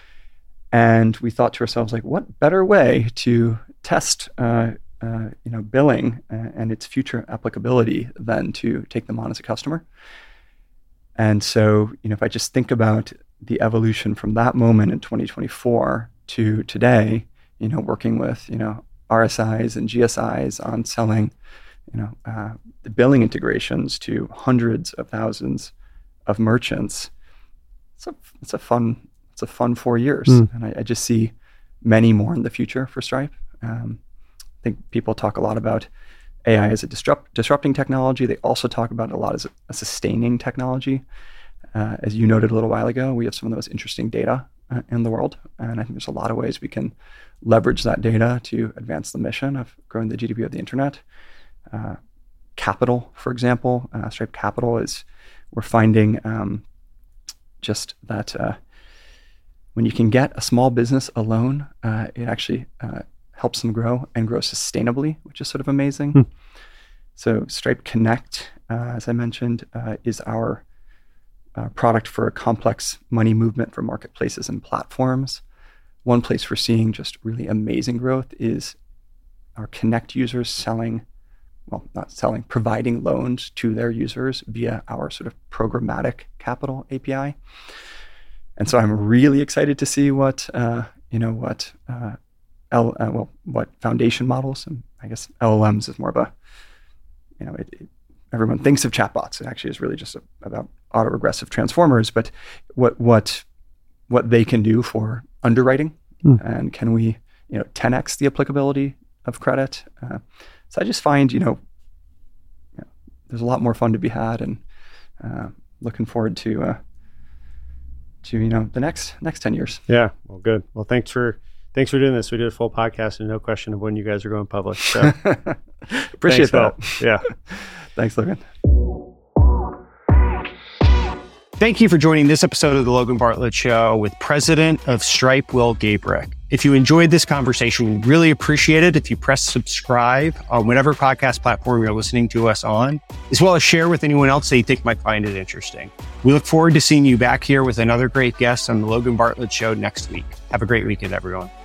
And we thought to ourselves, like, what better way to test uh, uh, you know, billing and its future applicability than to take them on as a customer? And so, you know, if I just think about the evolution from that moment in twenty twenty-four to today, you know, working with, you know, R S Is and G S Is on selling, you know, uh, the billing integrations to hundreds of thousands of merchants. It's a it's a fun it's a fun four years, mm. and I, I just see many more in the future for Stripe. Um, I think people talk a lot about A I as a disrupt, disrupting technology. They also talk about it a lot as a, a sustaining technology. Uh, as you noted a little while ago, we have some of the most interesting data uh, in the world, and I think there's a lot of ways we can leverage that data to advance the mission of growing the G D P of the internet. Uh, capital, for example, uh, Stripe Capital is, we're finding um, just that uh, when you can get a small business a loan, uh, it actually uh, helps them grow and grow sustainably, which is sort of amazing. Hmm. So Stripe Connect, uh, as I mentioned, uh, is our uh, product for a complex money movement for marketplaces and platforms. One place we're seeing just really amazing growth is our Connect users selling, well, not selling, providing loans to their users via our sort of programmatic capital A P I. And so I'm really excited to see what, uh, you know, what, uh, L, uh, well, what foundation models, and I guess L L Ms is more of a, you know, it, it, everyone thinks of chatbots. It actually is really just a, about autoregressive transformers, but what, what, what they can do for underwriting, mm. and can we, you know, ten X the applicability of credit. Uh, so I just find, you know, you know, there's a lot more fun to be had, and uh, looking forward to, uh, to, you know, the next, next ten years. Yeah. Well, good. Well, thanks for, thanks for doing this. We did a full podcast and no question of when you guys are going public. So appreciate that. Phil. Yeah. Thanks, Logan. Thank you for joining this episode of the Logan Bartlett Show with President of Stripe, Will Gabrick. If you enjoyed this conversation, we'd really appreciate it if you press subscribe on whatever podcast platform you're listening to us on, as well as share with anyone else that you think might find it interesting. We look forward to seeing you back here with another great guest on the Logan Bartlett Show next week. Have a great weekend, everyone.